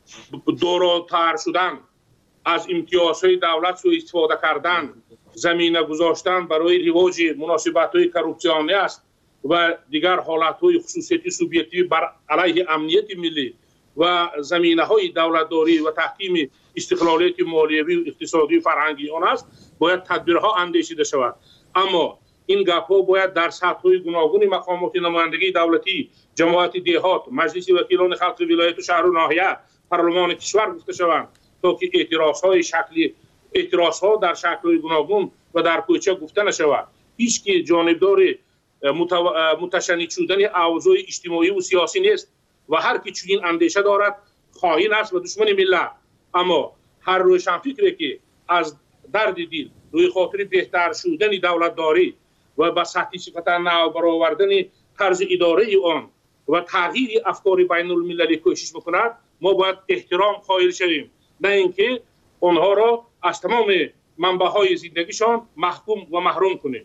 A: دوراتر شدن، از امتیازهای دولت سوء استفاده کردن، زمینه گذاشتن برای رواج مناسبت‌های کروپسیونی است و دیگر حالت‌های خصوصیتی سوبیکتیو بر علیه امنیت ملی و زمینه‌های دولتداری و تحکیم استقلالیت مالیوی و اقتصادی و فرهنگی آن است، باید تدبیرها اندیشیده شود. اما این گپ‌ها باید در سطح‌های گوناگون مقامات نمایندگی دولتی، جماعت دهات، مجلس وکیلان خلق ولایت و شهر و ناحیه، پارلمان کشور گفته شوند تا که اعتراض‌های شکلی اعتراض‌ها در شکل‌های گوناگون و در کوچه گفته نشود. هیچ کی جانبدار متشنج شدن اوضاع اجتماعی و سیاسی نیست و هر کی چنین اندیشه دارد خائن است و دشمن ملت. اما هر روشنفکری که از درد دل روی خاطر بهتر شدن دولتداری و به سطح صفت نو برآوردن طرز اداره آن و تغییر افکار بین المللی کوشش میکند، ما باید احترام قائل شویم، نه اینکه آنها را از تمام منبع‌های زندگیشان محکوم و محروم کنیم.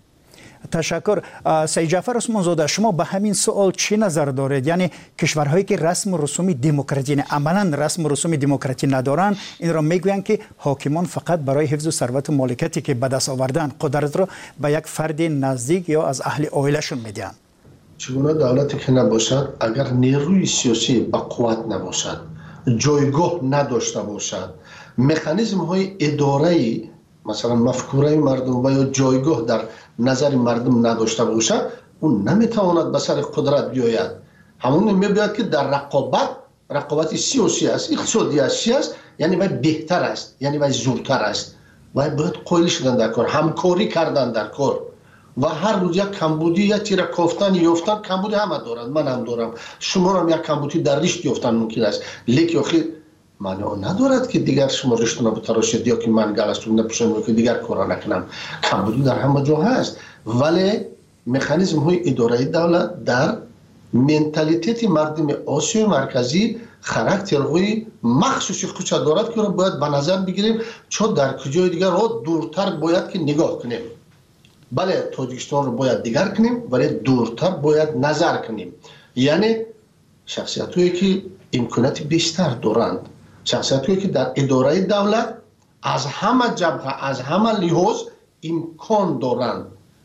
X: تشکر. سید جعفر عثمان زاده، شما به همین سوال چی نظر دارید؟ یعنی کشورهایی که رسم و رسوم دموکراسی عملاً رسم و رسوم دموکراسی ندارند این را میگویند که حاکمان فقط برای حفظ ثروت و مالکیتی که به دست آوردن قدرت را به یک فرد نزدیک یا از اهل عائله‌شون میدن.
Y: چگونه دولتی که نباشد، اگر نیروی سیاسی با قوت نباشد، جایگاه نداشته باشد، مکانیزم های اداره‌ای مثلا مفکوره مردم و یا جایگاه در نظر مردم نداشته باشد، اون نمیتواند به سر قدرت بیاید. همون میباید که در رقابت رقابت سیاسی است، اقتصادی است، یعنی باید بهتر است، یعنی باید زورتر است، باید باید قائل شدن در کار، همکاری کردن در کار و هر روز یک کمبودی یا تیره کافتن یافتن، کمبودی همه دارند، من هم دارم، شما هم یک کمبودی در رشت یافتن ممکن است، لیک آخر معنی ندارد که دیگر شما رشتون رو بتراشید یا که من گلستون نپوشم یا که دیگر کارا نکنم. کمبودی در همه جا هست، ولی مکانیزم های اداره دولت در منتالیته مردم آسیای مرکزی خاراکترهای مخصوصی خودش دارد که رو باید به نظر بگیریم، چون در کجای دیگر ها دورتر باید که نگاه کنیم. بله تاجیکستان رو باید دیگر کنیم ولی دورتر باید نظر کنیم. یعنی شخصیت هایی که امکانات بیشتر دارند، شخصیت هایی که در اداره دولت از همه جبهه از همه لحاظ امکان دارند.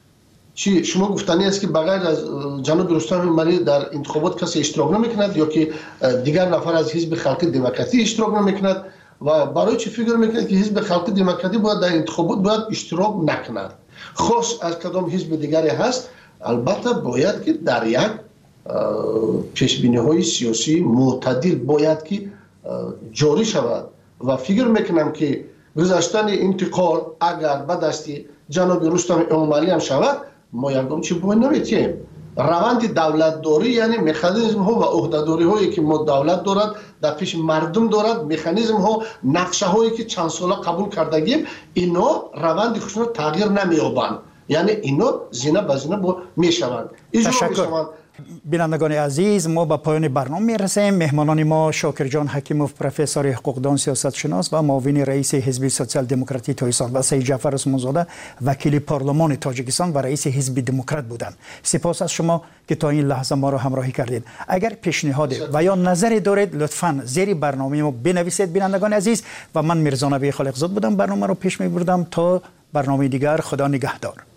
Y: چی شما گفتنی است که بغیر از جناب رستم ملی در انتخابات کسی اشتراک نمیکند یا که دیگر نفر از حزب خلق دموکراسی اشتراک نمیکند و برای چی فکر میکند که حزب خلق دموکراسی باید در انتخابات باید اشتراک نکند، خاص از کدام حزب دیگری هست. البته باید که در یک پیشبینی های سیاسی معتدل باید که جاری شود و فکر میکنم که گذاشتن انتقال اگر به دست جناب رستم امامی هم شود، ما یکم چی باید نمیتیم. روند دولت داری یعنی مکانیزم ها و عهدهداری هایی که ما دولت دارد در پیش مردم دارد، مکانیزم ها نقشه هایی که چند ساله قبول کردگیم، اینا روند خودشون تغییر نمیابند، یعنی اینا زینه به زینه میشوند، اجرا میشوند
X: بینندگان عزیز، ما به پایان برنامه میرسیم. مهمانان ما شاکر جان حکیموف، پروفسور حقوقدان سیاست شناس و معاون رئیس حزب سوسیال دموکراتی تاجیکستان و سید جعفر عثمانزاده وکیل پارلمان تاجیکستان و رئیس حزب دموکرات بودند. سپاس از شما که تا این لحظه ما را همراهی کردید. اگر پیشنهاد و یا نظری دارید لطفاً زیر برنامه ما بنویسید بینندگان عزیز. و من میرزا نبی خالقزاد بودم، برنامه رو پیش میبردم. تا برنامه دیگر، خدا نگهدار.